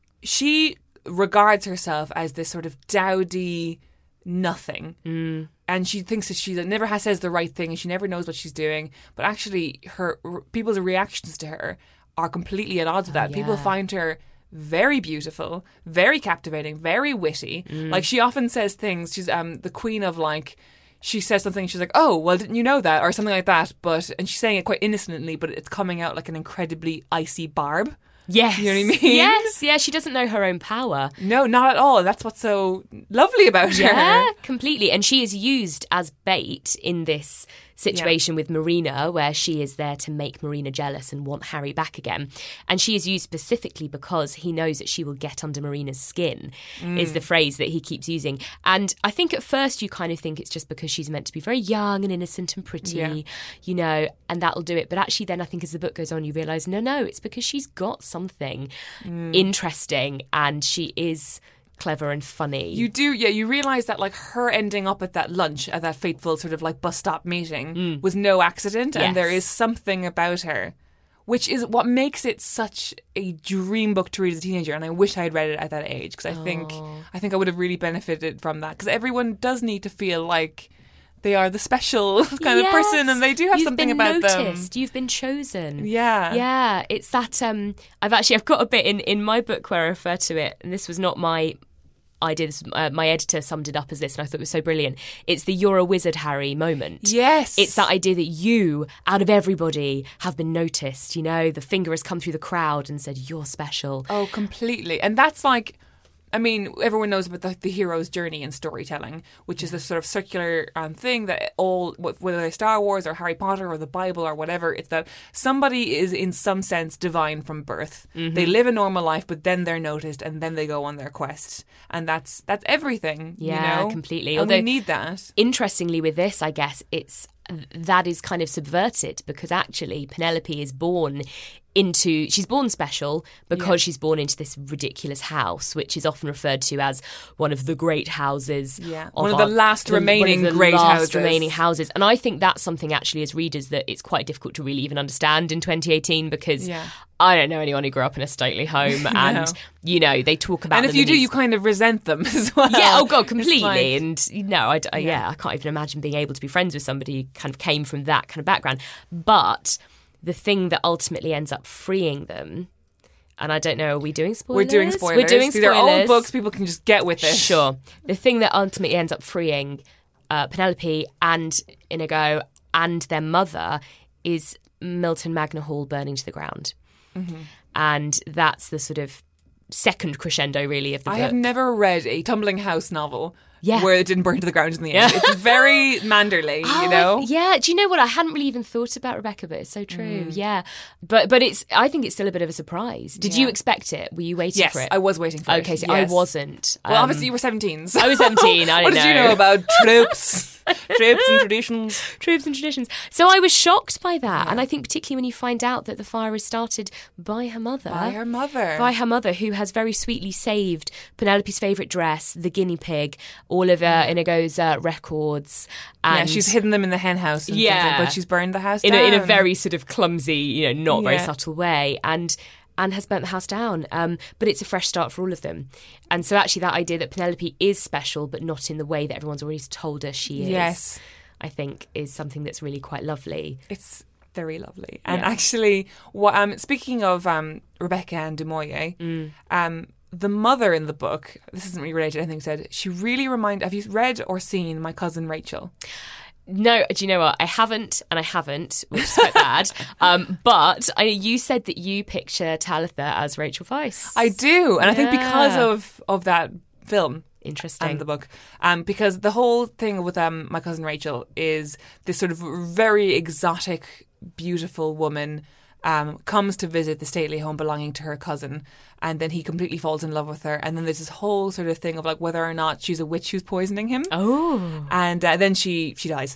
she regards herself as this sort of dowdy nothing. Mm. And she thinks that she never has says the right thing and she never knows what she's doing. But actually, her people's reactions to her are completely at odds with that. Oh, yeah. People find her very beautiful, very captivating, very witty. Mm. Like, she often says things. She's um the queen of, like, she says something, she's like, oh, well, didn't you know that? Or something like that. But and she's saying it quite innocently, but it's coming out like an incredibly icy barb. Yes. You know what I mean? Yes, yeah, she doesn't know her own power. No, not at all. That's what's so lovely about her. Yeah, completely. And she is used as bait in this situation yeah. with Marina, where she is there to make Marina jealous and want Harry back again. And she is used specifically because he knows that she will get under Marina's skin, mm. is the phrase that he keeps using. And I think at first you kind of think it's just because she's meant to be very young and innocent and pretty, yeah. you know, and that'll do it. But actually then I think as the book goes on, you realise, no, no, it's because she's got something mm. interesting and she is clever and funny. You do, yeah, you realise that like her ending up at that lunch, at that fateful sort of like bus stop meeting mm. was no accident. Yes. And there is something about her which is what makes it such a dream book to read as a teenager. And I wish I had read it at that age, because I oh. think I think I would have really benefited from that, because everyone does need to feel like they are the special kind yes. of person, and they do have You've something been about noticed. them. You've been chosen. Yeah. Yeah. It's that um I've actually I've got a bit in, in my book where I refer to it, and this was not my idea. This, uh, my editor summed it up as this, and I thought it was so brilliant. It's the "you're a wizard, Harry" moment. Yes. It's that idea that you, out of everybody, have been noticed. You know, the finger has come through the crowd and said, "You're special." Oh, completely. And that's like, I mean, everyone knows about the, the hero's journey in storytelling, which is this sort of circular um, thing that all, whether they're Star Wars or Harry Potter or the Bible or whatever, it's that somebody is in some sense divine from birth. Mm-hmm. They live a normal life, but then they're noticed, and then they go on their quest. And that's that's everything. Yeah, you know? completely. And Although, we need that. Interestingly, with this, I guess it's that is kind of subverted, because actually Penelope is born into she's born special because yeah. she's born into this ridiculous house, which is often referred to as one of the great houses. Yeah, of one of our, the last the, remaining one of the great last houses. remaining houses. And I think that's something actually as readers that it's quite difficult to really even understand in twenty eighteen, because yeah. I don't know anyone who grew up in a stately home, and no. you know they talk about. And if them you do, these... you kind of resent them as well. Yeah, oh god, completely. Like... And no, I, I, yeah. Yeah. I can't even imagine being able to be friends with somebody who kind of came from that kind of background. But the thing that ultimately ends up freeing them, and I don't know, are we doing spoilers? We're doing spoilers. We're doing spoilers. These are old books. People can just get with it. Sure. The thing that ultimately ends up freeing uh, Penelope and Inigo and their mother is Milton Magna Hall burning to the ground. Mm-hmm. And that's the sort of second crescendo, really, of the I book. have never read a Tumbling House novel yeah. where it didn't burn to the ground in the end. Yeah. It's very Manderley, oh, you know? I, yeah. Do you know what? I hadn't really even thought about Rebecca, but it's so true. Mm. Yeah. But but it's. I think it's still a bit of a surprise. Did yeah. you expect it? Were you waiting yes, for it? I was waiting for okay, it. Okay, so yes. I wasn't. Well, um, obviously you were seventeen. So. I was seventeen. I What didn't did know. you know about tropes? Tropes and traditions. Tropes and traditions. So I was shocked by that. Yeah. And I think particularly when you find out that the fire is started by her mother. By her mother. By her mother, who has very sweetly saved Penelope's favourite dress, the guinea pig, all of uh, Inigo's uh, records. And yeah, she's hidden them in the hen house. And yeah. But she's burned the house in down. A, in a very sort of clumsy, you know, not very yeah. subtle way. And... and has burnt the house down. Um, but it's a fresh start for all of them. And so actually that idea that Penelope is special, but not in the way that everyone's already told her she is, yes. I think is something that's really quite lovely. It's Very lovely. And Yeah. actually, what um, speaking of um, Rebecca and Du Maurier, Mm. um, the mother in the book, this isn't really related to anything you said, she really reminded, have you read or seen My Cousin Rachel? No, do you know what? I haven't, and I haven't, which is quite bad. Um, but I, you said that you picture Talitha as Rachel Weisz. I do. And I think because Yeah. of, of that film Interesting. and the book, um, because the whole thing with um, My Cousin Rachel is this sort of very exotic, beautiful woman um, comes to visit the stately home belonging to her cousin, and then he completely falls in love with her, and then there's this whole sort of thing of like whether or not she's a witch who's poisoning him. Oh. And uh, then she she dies,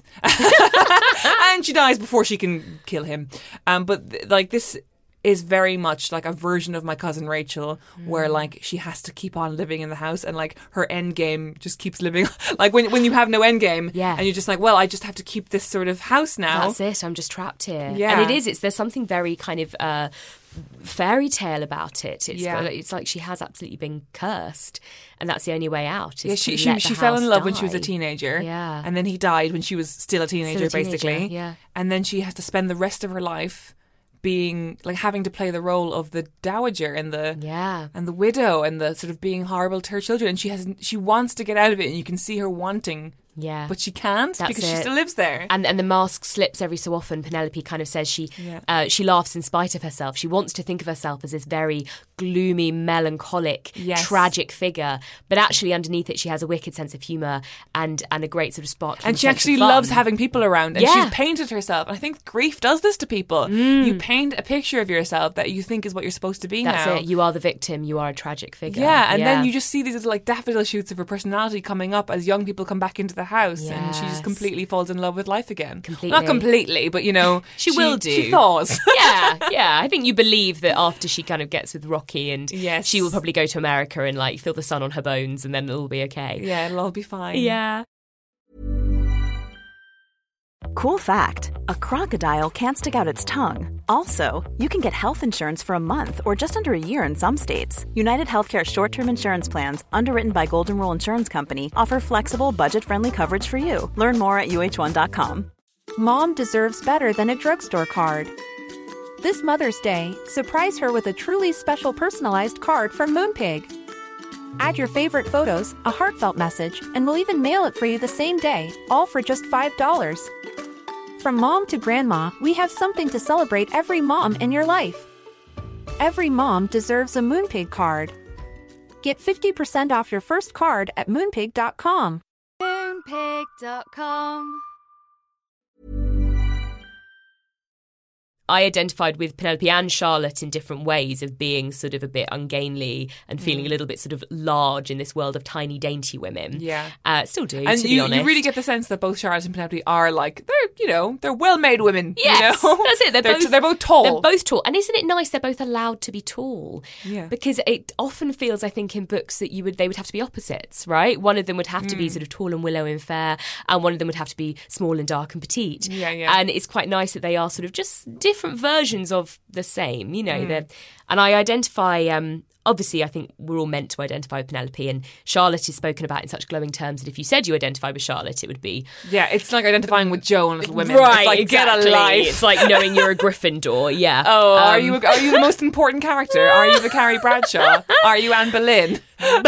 and she dies before she can kill him. Um, but th- like this is very much like a version of My Cousin Rachel, where like she has to keep on living in the house, and like her end game just keeps living. Like when when you have no end game, Yeah. and you're just like, well, I just have to keep this sort of house now. That's it. I'm just trapped here. Yeah. And it is. It's there's something very kind of uh, fairy tale about it. It's Yeah. got- it's like she has absolutely been cursed, and that's the only way out. Is Yeah, to she she, let she the fell in house love when she was a die. teenager. Yeah. And then he died when she was still a teenager, Still a teenager, basically. yeah. And then she has to spend the rest of her life being like having to play the role of the dowager and the Yeah. and the widow and the sort of being horrible to her children, and she has she wants to get out of it, and you can see her wanting, Yeah. but she can't That's because she it. still lives there. And and the mask slips every so often. Penelope kind of says she Yeah. uh, she laughs in spite of herself. She wants to think of herself as this very gloomy, melancholic, Yes. tragic figure, but actually underneath it, she has a wicked sense of humour and and a great sort of sparkling. And she sense of actually fun. loves having people around, and Yeah. she's painted herself. And I think grief does this to people. You paint a picture of yourself that you think is what you're supposed to be That's now. it. You are the victim. You are a tragic figure. Yeah, and then you just see these little like daffodil shoots of her personality coming up as young people come back into the house, and she Yes. just completely falls in love with life again. Completely. Not completely, but you know, She will do. She thaws. yeah, yeah. I think you believe that after she kind of gets with Rocky, and Yes. she will probably go to America and like feel the sun on her bones, and then it'll be okay. Yeah, it'll all be fine. Yeah. Cool fact, a crocodile can't stick out its tongue. Also, you can get health insurance for a month or just under a year in some states. United Healthcare short-term insurance plans, underwritten by Golden Rule Insurance Company, offer flexible, budget-friendly coverage for you. Learn more at U H one dot com. Mom deserves better than a drugstore card. This Mother's Day, surprise her with a truly special personalized card from Moonpig. Add your favorite photos, a heartfelt message, and we'll even mail it for you the same day, all for just five dollars. From mom to grandma, we have something to celebrate every mom in your life. Every mom deserves a Moonpig card. Get fifty percent off your first card at moonpig dot com. Moonpig dot com. I identified with Penelope and Charlotte in different ways of being sort of a bit ungainly and feeling Mm. a little bit sort of large in this world of tiny, dainty women. Yeah. Uh, still do, And to you, be honest. you really get the sense that both Charlotte and Penelope are like, they're, you know, they're well-made women. Yes, you know? that's it. They're, they're, both, they're both tall. They're both tall. And isn't it nice they're both allowed to be tall? Yeah. Because it often feels, I think, in books that you would they would have to be opposites, right? One of them would have to Mm. be sort of tall and willow and fair, and one of them would have to be small and dark and petite. Yeah, yeah. And it's quite nice that they are sort of just different versions of the same, you know. Mm. they're And I identify... Um, Obviously, I think we're all meant to identify with Penelope, and Charlotte is spoken about in such glowing terms that if you said you identify with Charlotte, it would be Yeah, it's like identifying with Joe and Little Women. right. It's like, exactly. get a life. It's like knowing you're a Gryffindor. Yeah. Oh, are Um, you are you the most important character? Are you the Carrie Bradshaw? Are you Anne Boleyn?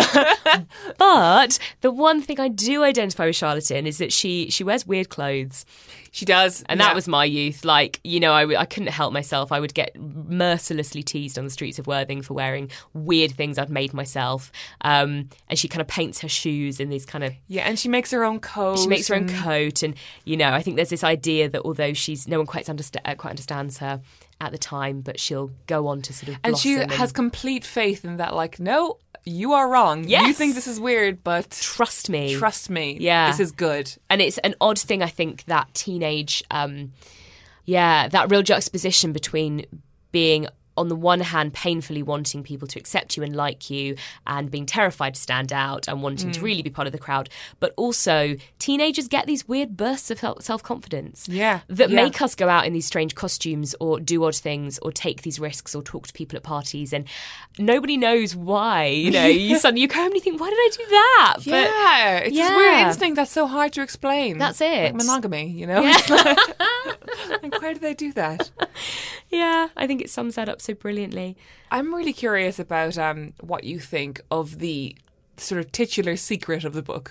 But the one thing I do identify with Charlotte in is that she she wears weird clothes. She does. And yeah. that was my youth. Like, you know, I, w- I couldn't help myself. I would get mercilessly teased on the streets of Worthing for wearing weird things I'd made myself. Um, and she kind of paints her shoes in these kind of... Yeah, and she makes her own coat. She makes her own and- coat. And, you know, I think there's this idea that although she's no one quite, understa- uh, quite understands her at the time, but she'll go on to sort of And she blossom has complete faith in that, like, no, you are wrong. You Yes. think this is weird, but trust me. trust me. Yeah. This is good. And it's an odd thing, I think, that teenage, um, yeah, that real juxtaposition between being, on the one hand, painfully wanting people to accept you and like you, and being terrified to stand out and wanting Mm. to really be part of the crowd. But also, teenagers get these weird bursts of self-confidence Yeah. that yeah. make us go out in these strange costumes or do odd things or take these risks or talk to people at parties, and nobody knows why. You know, you suddenly you go home and you think, why did I do that? But Yeah, it's this yeah. weird instinct that's so hard to explain. That's it. Like monogamy, you know? Yeah. It's like- Like, why do they do that? Yeah, I think it sums that up so brilliantly. I'm really curious about um, what you think of the sort of titular secret of the book.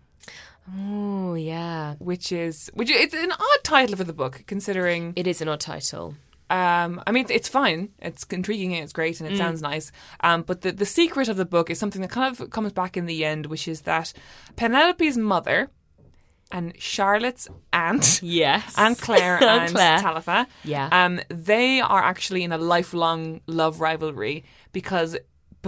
Oh, yeah. Which is, which it's an odd title for the book, considering. It is an odd title. Um, I mean, it's fine. It's intriguing and it's great and it mm. sounds nice. Um, but the, the secret of the book is something that kind of comes back in the end, which is that Penelope's mother and Charlotte's aunt, yes, Aunt Claire and Claire. Talitha, yeah, um, they are actually in a lifelong love rivalry because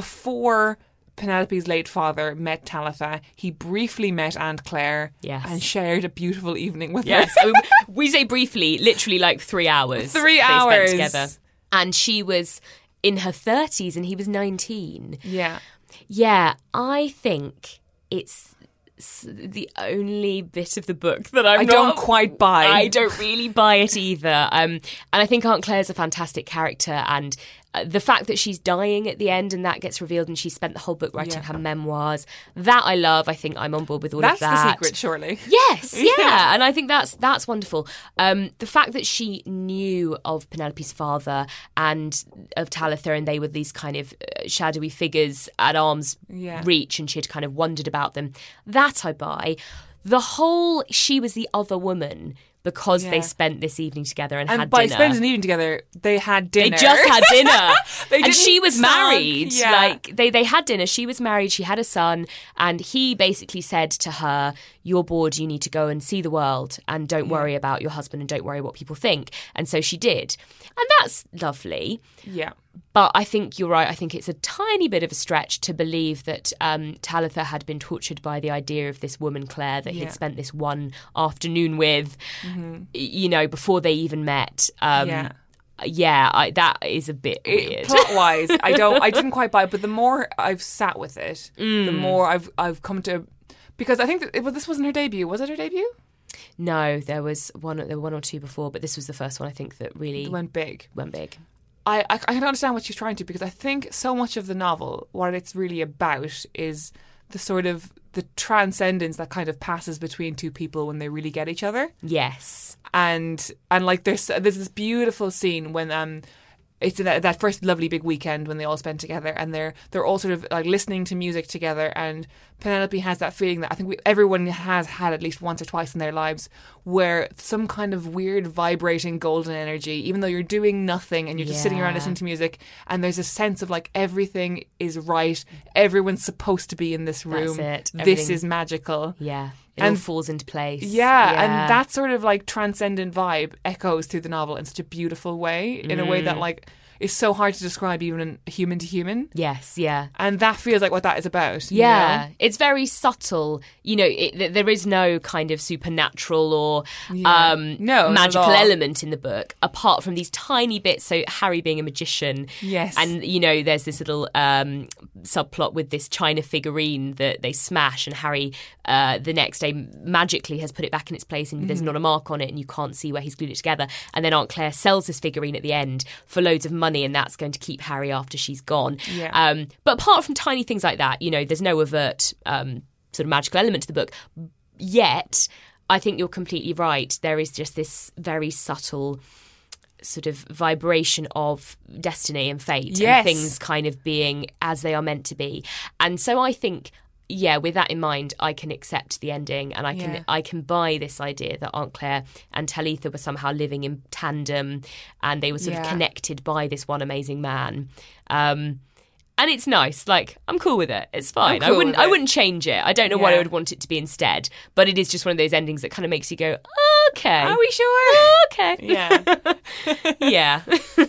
before Penelope's late father met Talitha, he briefly met Aunt Claire yes. and shared a beautiful evening with yes. her. I mean, we say briefly, literally like three hours. Three they hours. Spent together. And she was in her thirties and he was nineteen. Yeah. Yeah, I think it's the only bit of the book that I'm I not, don't quite buy. I don't really buy it either. Um, and I think Aunt Claire's a fantastic character, and uh, the fact that she's dying at the end and that gets revealed, and she spent the whole book writing yeah. her memoirs, that I love. I think I'm on board with all that's of that. That's the secret, surely. Yes, yeah. yeah. And I think that's that's wonderful. Um, the fact that she knew of Penelope's father and of Talitha, and they were these kind of uh, shadowy figures at arm's yeah. reach, and she had kind of wondered about them. That I buy. The whole she was the other woman because yeah. they spent this evening together and, and had by dinner. spending an evening together, they had dinner. They just had dinner. they and she was talk. married. Yeah. Like they, they had dinner. She was married. She had a son. And he basically said to her, "You're bored. You need to go and see the world. And don't yeah. worry about your husband and don't worry what people think." And so she did. And that's lovely. Yeah. But I think you're right. I think it's a tiny bit of a stretch to believe that um, Talitha had been tortured by the idea of this woman, Claire, that yeah. he'd spent this one afternoon with, mm-hmm. you know, before they even met. Um, yeah. Yeah, I, that is a bit it, weird. Plot-wise, I don't, I didn't quite buy it. But the more I've sat with it, mm. the more I've I've come to, because I think that, well, this wasn't her debut. Was it her debut? No, there was one, there were one or two before, but this was the first one I think that really it went big. Went big. I, I, I can understand what she's trying to, because I think so much of the novel, what it's really about is the sort of the transcendence that kind of passes between two people when they really get each other. Yes. And and like there's there's this beautiful scene when um it's that, that first lovely big weekend when they all spend together, and they're they're all sort of like listening to music together, and Penelope has that feeling that I think we, everyone has had at least once or twice in their lives, where some kind of weird vibrating golden energy, even though you're doing nothing and you're just yeah. sitting around listening to music, and there's a sense of like everything is right, everyone's supposed to be in this room, That's it. this Everything, is magical. Yeah. It and all falls into place. Yeah, yeah, and that sort of like transcendent vibe echoes through the novel in such a beautiful way, in mm. a way that like is so hard to describe even in human to human. Yes, yeah. And that feels like what that is about. Yeah, you know? It's very subtle. You know, it, there is no kind of supernatural or yeah. um, no, magical element in the book, apart from these tiny bits. So Harry being a magician. Yes. And, you know, there's this little um, subplot with this china figurine that they smash, and Harry uh, the next day magically has put it back in its place, and mm-hmm. there's not a mark on it, and you can't see where he's glued it together. And then Aunt Claire sells this figurine at the end for loads of money, and that's going to keep Harry after she's gone. Yeah. Um, but apart from tiny things like that, you know, there's no overt um, sort of magical element to the book. Yet, I think you're completely right. There is just this very subtle sort of vibration of destiny and fate, yes. and things kind of being as they are meant to be. And so I think, yeah, with that in mind, I can accept the ending, and I can yeah. I can buy this idea that Aunt Claire and Talitha were somehow living in tandem, and they were sort yeah. of connected by this one amazing man. Um, and it's nice. Like, I'm cool with it. It's fine. Cool I wouldn't with it. I wouldn't change it. I don't know yeah. what I would want it to be instead, but it is just one of those endings that kind of makes you go, okay. Are we sure? Okay. Yeah. yeah.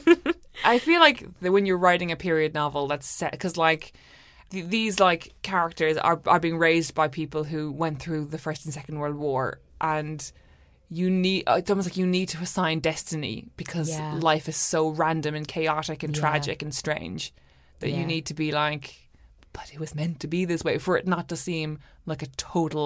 I feel like that when you're writing a period novel that's set, because like th- these like characters are are being raised by people who went through the First and Second World War, and you need it's almost like you need to assign destiny, because Yeah. life is so random and chaotic and Yeah. tragic and strange that Yeah. you need to be like, but it was meant to be this way, for it not to seem like a total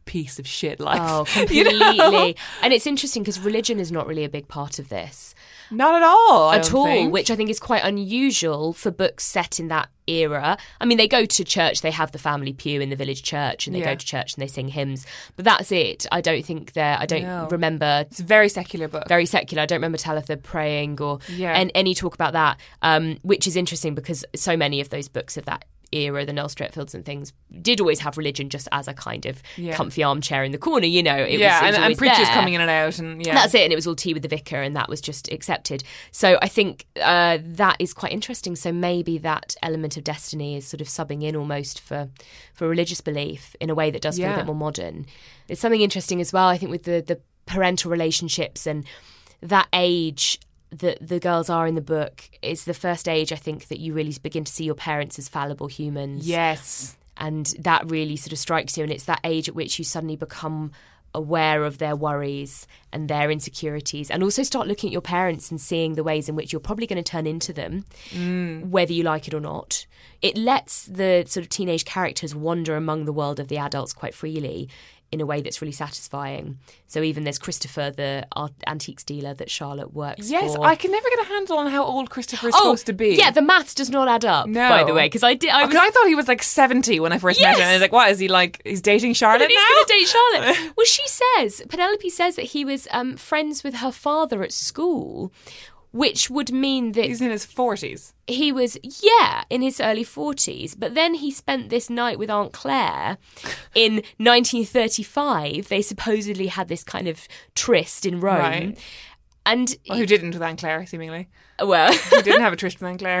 piece of shit life. Oh, you completely. know? And it's interesting because religion is not really a big part of this. Not at all. I at don't all, think. which I think is quite unusual for books set in that era. I mean, they go to church, they have the family pew in the village church, and they Yeah. go to church and they sing hymns, but that's it. I don't think they're, I don't No. remember, It's a very secular book. very secular. I don't remember Talitha praying or Yeah. and any talk about that, um, which is interesting because so many of those books of that era, the Noel Streatfeild and things, did always have religion just as a kind of Yeah. comfy armchair in the corner, you know. It yeah, was, it was and, and always preachers there. coming in and out, and yeah, That's it, and it was all tea with the vicar, and that was just accepted. So I think uh, that is quite interesting. So maybe that element of destiny is sort of subbing in almost for for religious belief in a way that does feel Yeah. a bit more modern. There's something interesting as well, I think, with the, the parental relationships and that age that the girls are in the book is the first age, I think, that you really begin to see your parents as fallible humans. yes, And that really sort of strikes you. And it's that age at which you suddenly become aware of their worries and their insecurities, and also start looking at your parents and seeing the ways in which you're probably going to turn into them, mm. whether you like it or not. It lets the sort of teenage characters wander among the world of the adults quite freely in a way that's really satisfying. So even there's Christopher, the art- antiques dealer that Charlotte works yes. for. I can never get a handle on how old Christopher is oh, supposed to be. yeah, the maths does not add up, No. by the way, because I did. I, Oh, was, 'cause I thought he was like seventy when I first met him. And I was like, what is he like? He's dating Charlotte He's now? going to date Charlotte. Well, she says, Penelope says that he was um, friends with her father at school, which would mean that He's in his forties. he was, yeah, in his early forties. But then he spent this night with Aunt Claire in nineteen thirty-five. They supposedly had this kind of tryst in Rome. Right. And, Well, who didn't with Aunt Claire, seemingly? well... He didn't have a tryst with Aunt Claire.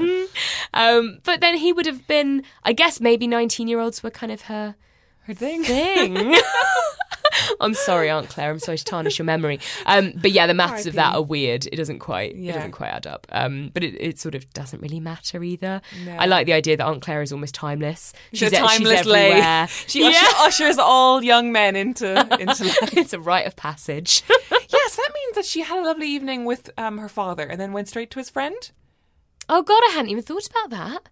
um, but then he would have been, I guess maybe nineteen-year-olds were kind of her... Her thing. thing. I'm sorry, Aunt Claire. I'm sorry to tarnish your memory. Um, but yeah, the maths of that are weird. It doesn't quite. Yeah. It doesn't quite add up. Um, but it, it sort of doesn't really matter either. No. I like the idea that Aunt Claire is almost timeless. She's a e- timeless she's lay. everywhere. She usher- ushers all young men into into life. It's a rite of passage. Yes, that means that she had a lovely evening with um, her father and then went straight to his friend. Oh God, I hadn't even thought about that.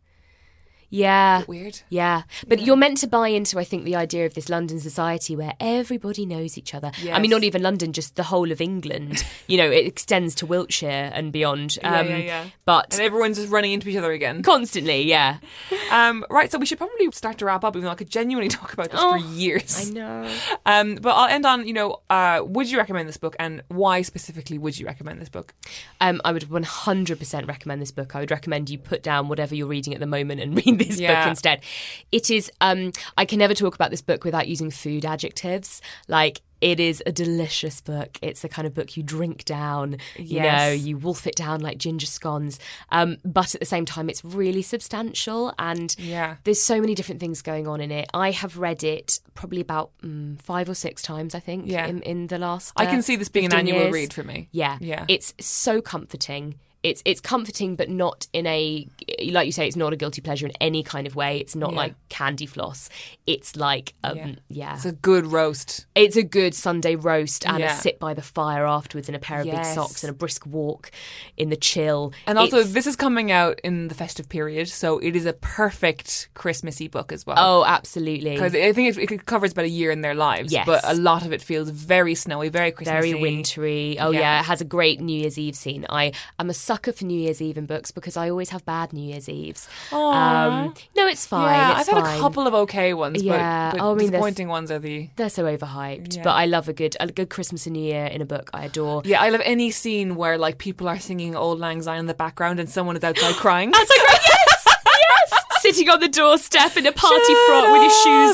Yeah. Weird. Yeah. But you're meant to buy into, I think, the idea of this London society where everybody knows each other. I Yes. mean, not even London, just the whole of England. You know, it extends to Wiltshire and beyond. Yeah, Um, yeah, yeah. But And everyone's just running into each other again. constantly, yeah. Um, right, so we should probably start to wrap up, even though I could genuinely talk about this Oh, for years. I know. Um, but I'll end on, you know, uh, would you recommend this book, and why specifically would you recommend this book? Um, I would one hundred percent recommend this book. I would recommend you put down whatever you're reading at the moment and read this Yeah. book instead. It is, um, I can never talk about this book without using food adjectives. Like, it is a delicious book. It's the kind of book you drink down, you Yes. know, you wolf it down like ginger scones. Um, but at the same time, it's really substantial, and Yeah. there's so many different things going on in it. I have read it probably about mm, five or six times, I think, Yeah. in, in the last I uh, can see this being an fifteen annual years. read for me. Yeah. Yeah. It's so comforting. It's it's comforting, but not in a, like you say, it's not a guilty pleasure in any kind of way. It's not Yeah. like candy floss. It's like, um, Yeah. yeah. It's a good roast. It's a good Sunday roast and Yeah. a sit by the fire afterwards in a pair of big Yes. socks and a brisk walk in the chill. And also, It's- this is coming out in the festive period, so it is a perfect Christmassy book as well. oh, absolutely. Because I think it, it covers about a year in their lives, Yes. but a lot of it feels very snowy, very Christmassy. Very wintry. Oh Yeah. yeah. It has a great New Year's Eve scene. I am a sucker for New Year's Eve in books because I always have bad New Year's Eves. Um, no, it's fine. Yeah, it's I've had fine. a couple of okay ones, Yeah. but, but Oh, I mean, there's- disappointing ones are the... They're so overhyped, Yeah. but I love a good a good Christmas and New Year in a book. I adore. Yeah, I love any scene where like people are singing Old Lang Syne in the background and someone is outside crying. That's like yes, yes, sitting on the doorstep in a party frock with your shoes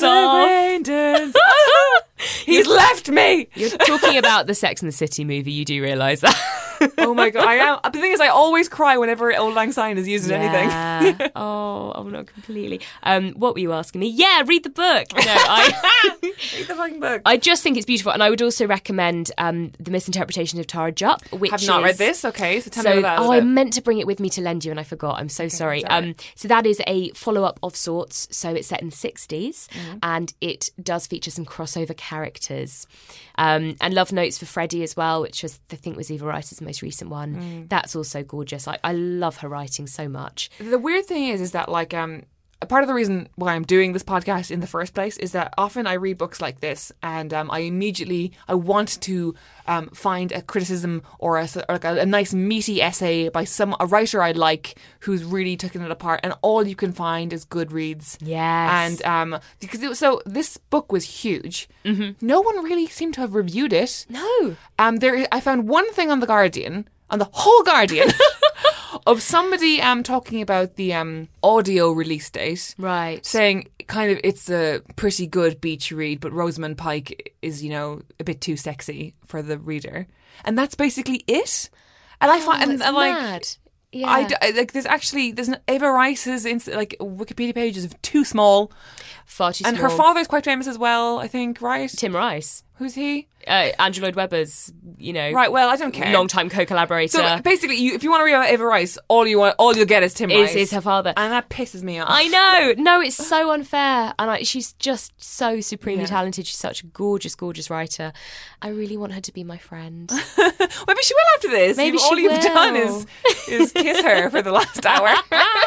off. He's left me. You're talking about the Sex and the City movie. You do realise that. Oh my god, I am. The thing is, I always cry whenever Old Lang Syne is used in anything. Yeah. oh, oh, not completely. Um, what were you asking me? Yeah, read the book. No, I. Read the fucking book. I just think it's beautiful, and I would also recommend um, The Misinterpretation of Tara Jupp, which Have not is, read this. Okay, so tell so, me about that. oh, a I bit. meant to bring it with me to lend you, and I forgot. I'm so sorry. it's all right. Um, so that is a follow-up of sorts. So it's set in the sixties, Mm-hmm. and it does feature some crossover characters, um, and love notes for Freddie as well, which was I think was Eva Rice's most recent one. Mm. That's also gorgeous. I, I love her writing so much. The weird thing is, is that like um. part of the reason why I'm doing this podcast in the first place is that often I read books like this and um, I immediately, I want to um, find a criticism or, a, or like a, a nice meaty essay by some a writer I like who's really taken it apart, and all you can find is good reads. Yes. And um, because it was, so this book was huge. Mm-hmm. No one really seemed to have reviewed it. No. Um, there, I found one thing on The Guardian, on the whole Guardian, of somebody um talking about the um audio release date. Right. Saying kind of it's a pretty good beach read, but Rosamund Pike is, you know, a bit too sexy for the reader. And that's basically it. And I find, Oh, and, it's and like, mad. Yeah. I, I- like, there's actually, there's an Ava Rice's, inst- like, Wikipedia page is too small. Far too And small. her father's quite famous as well, I think, right? Tim Rice. Who's he? Uh, Andrew Lloyd Webber's, you know, Right, well, I don't care. long-time co-collaborator. So basically, you, if you want to read about Ava Rice, all you want, all you'll get is Tim Is- Rice. is her father. And that pisses me off. I know. No, it's so unfair. And I, she's just so supremely Yeah. talented. She's such a gorgeous, gorgeous writer. I really want her to be my friend. Maybe she will after this. Maybe You've- all she you've will. done is is kiss her for the last hour.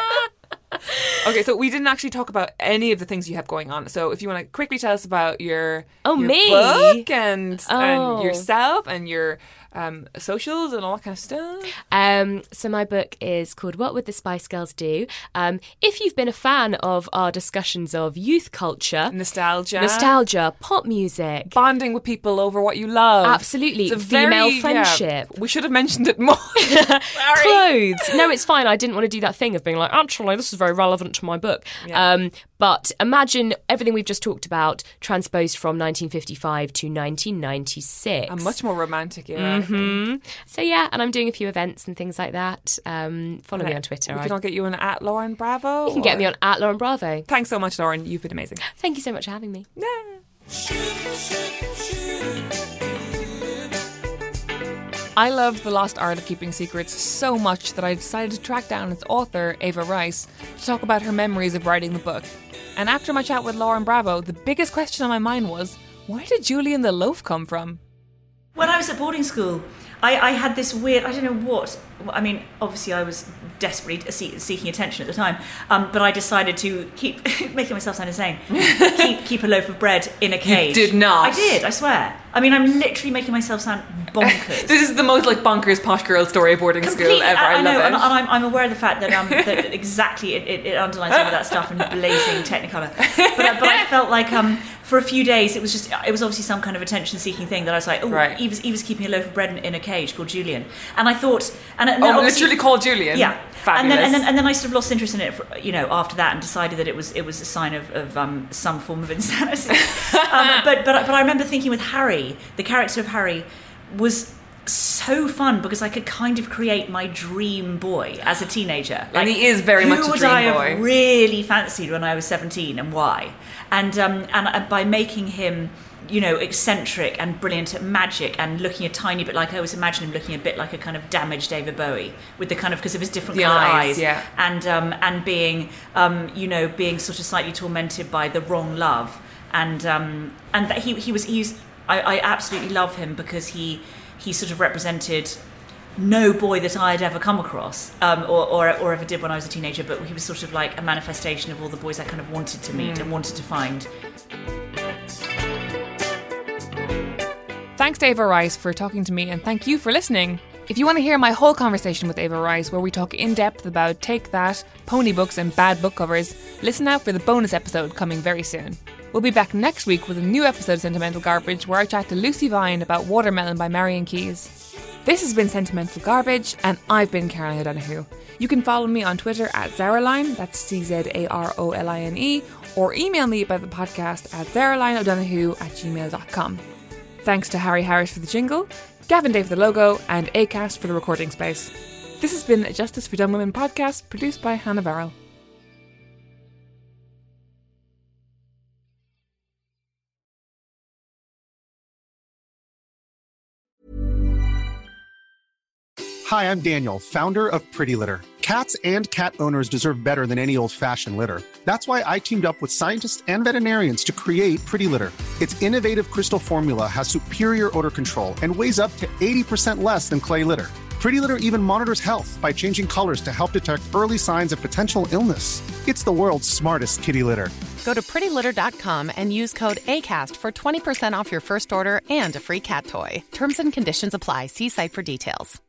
Okay, so we didn't actually talk about any of the things you have going on. So if you want to quickly tell us about your, Oh, your me? book and, Oh. and yourself and your um, socials and all that kind of stuff. Um, so my book is called What Would the Spice Girls Do? Um, if you've been a fan of our discussions of youth culture, Nostalgia. nostalgia, pop music, Bonding with people over what you love. absolutely, It's a female very- yeah, friendship. we should have mentioned it more. Sorry. Clothes. No, it's fine. I didn't want to do that thing of being like, actually, this is very relevant to my book. Yeah. Um, but imagine everything we've just talked about transposed from nineteen fifty-five to nineteen ninety-six. A much more romantic era. hmm So yeah, and I'm doing a few events and things like that. Um, follow me on Twitter. We I- can all get you on at Lauren Bravo. you can get or- me on at Lauren Bravo. Thanks so much, Lauren. You've been amazing. Thank you so much for having me. I loved The Lost Art of Keeping Secrets so much that I decided to track down its author, Ava Rice, to talk about her memories of writing the book. And after my chat with Lauren Bravo, the biggest question on my mind was, where did Julian the Loaf come from? When I was at boarding school, I, I had this weird, I don't know what, I mean, obviously I was desperately see- seeking attention at the time, um, but I decided to keep, making myself sound insane, keep, keep a loaf of bread in a cage. did not. I did, I swear. I mean, I'm literally making myself sound bonkers. This is the most like bonkers posh girl story of boarding Completely, school ever. I, I, I know, love it. and, and I'm, I'm aware of the fact that, um, that exactly it, it, it underlines all of that stuff in blazing Technicolor. But, I- but I felt like um, for a few days it was just it was obviously some kind of attention-seeking thing that I was like, oh, Right. Eva's, Eva's keeping a loaf of bread in, in a cage called Julian, and I thought, and, and Oh, obviously- literally called Julian? yeah. Fabulous. And then, and then and then I sort of lost interest in it, for, you know, after that, and decided that it was it was a sign of, of um, some form of insanity. um, but but but I remember thinking with Harry, the character of Harry was so fun because I could kind of create my dream boy as a teenager. And he is very who much a would dream I boy. have really fancied when I was seventeen, and why? And um, and uh, by making him, you know, eccentric and brilliant at magic and looking a tiny bit like, I always imagine him looking a bit like a kind of damaged David Bowie with the kind of, because of his different The coloured eyes, eyes, yeah. and um, and being, um, you know, being sort of slightly tormented by the wrong love, and um, and that he he was he's I, I absolutely love him because he he sort of represented no boy that I had ever come across, um, or, or or ever did when I was a teenager, but he was sort of like a manifestation of all the boys I kind of wanted to meet and wanted to find. Thanks to Ava Rice for talking to me, and thank you for listening. If you want to hear my whole conversation with Ava Rice, where we talk in depth about Take That, pony books, and bad book covers, listen out for the bonus episode coming very soon. We'll be back next week with a new episode of Sentimental Garbage, where I chat to Lucy Vine about Watermelon by Marion Keyes. This has been Sentimental Garbage, and I've been Caroline O'Donoghue. You can follow me on Twitter at Zaraline, that's C Z A R O L I N E, or email me about the podcast at zaralineo'donoghue at gmail dot com. Thanks to Harry Harris for the jingle, Gavin Day for the logo, and Acast for the recording space. This has been a Justice for Dumb Women podcast produced by Hannah Varrell. Hi, I'm Daniel, founder of Pretty Litter. Cats and cat owners deserve better than any old-fashioned litter. That's why I teamed up with scientists and veterinarians to create Pretty Litter. Its innovative crystal formula has superior odor control and weighs up to eighty percent less than clay litter. Pretty Litter even monitors health by changing colors to help detect early signs of potential illness. It's the world's smartest kitty litter. Go to pretty litter dot com and use code ACAST for twenty percent off your first order and a free cat toy. Terms and conditions apply. See site for details.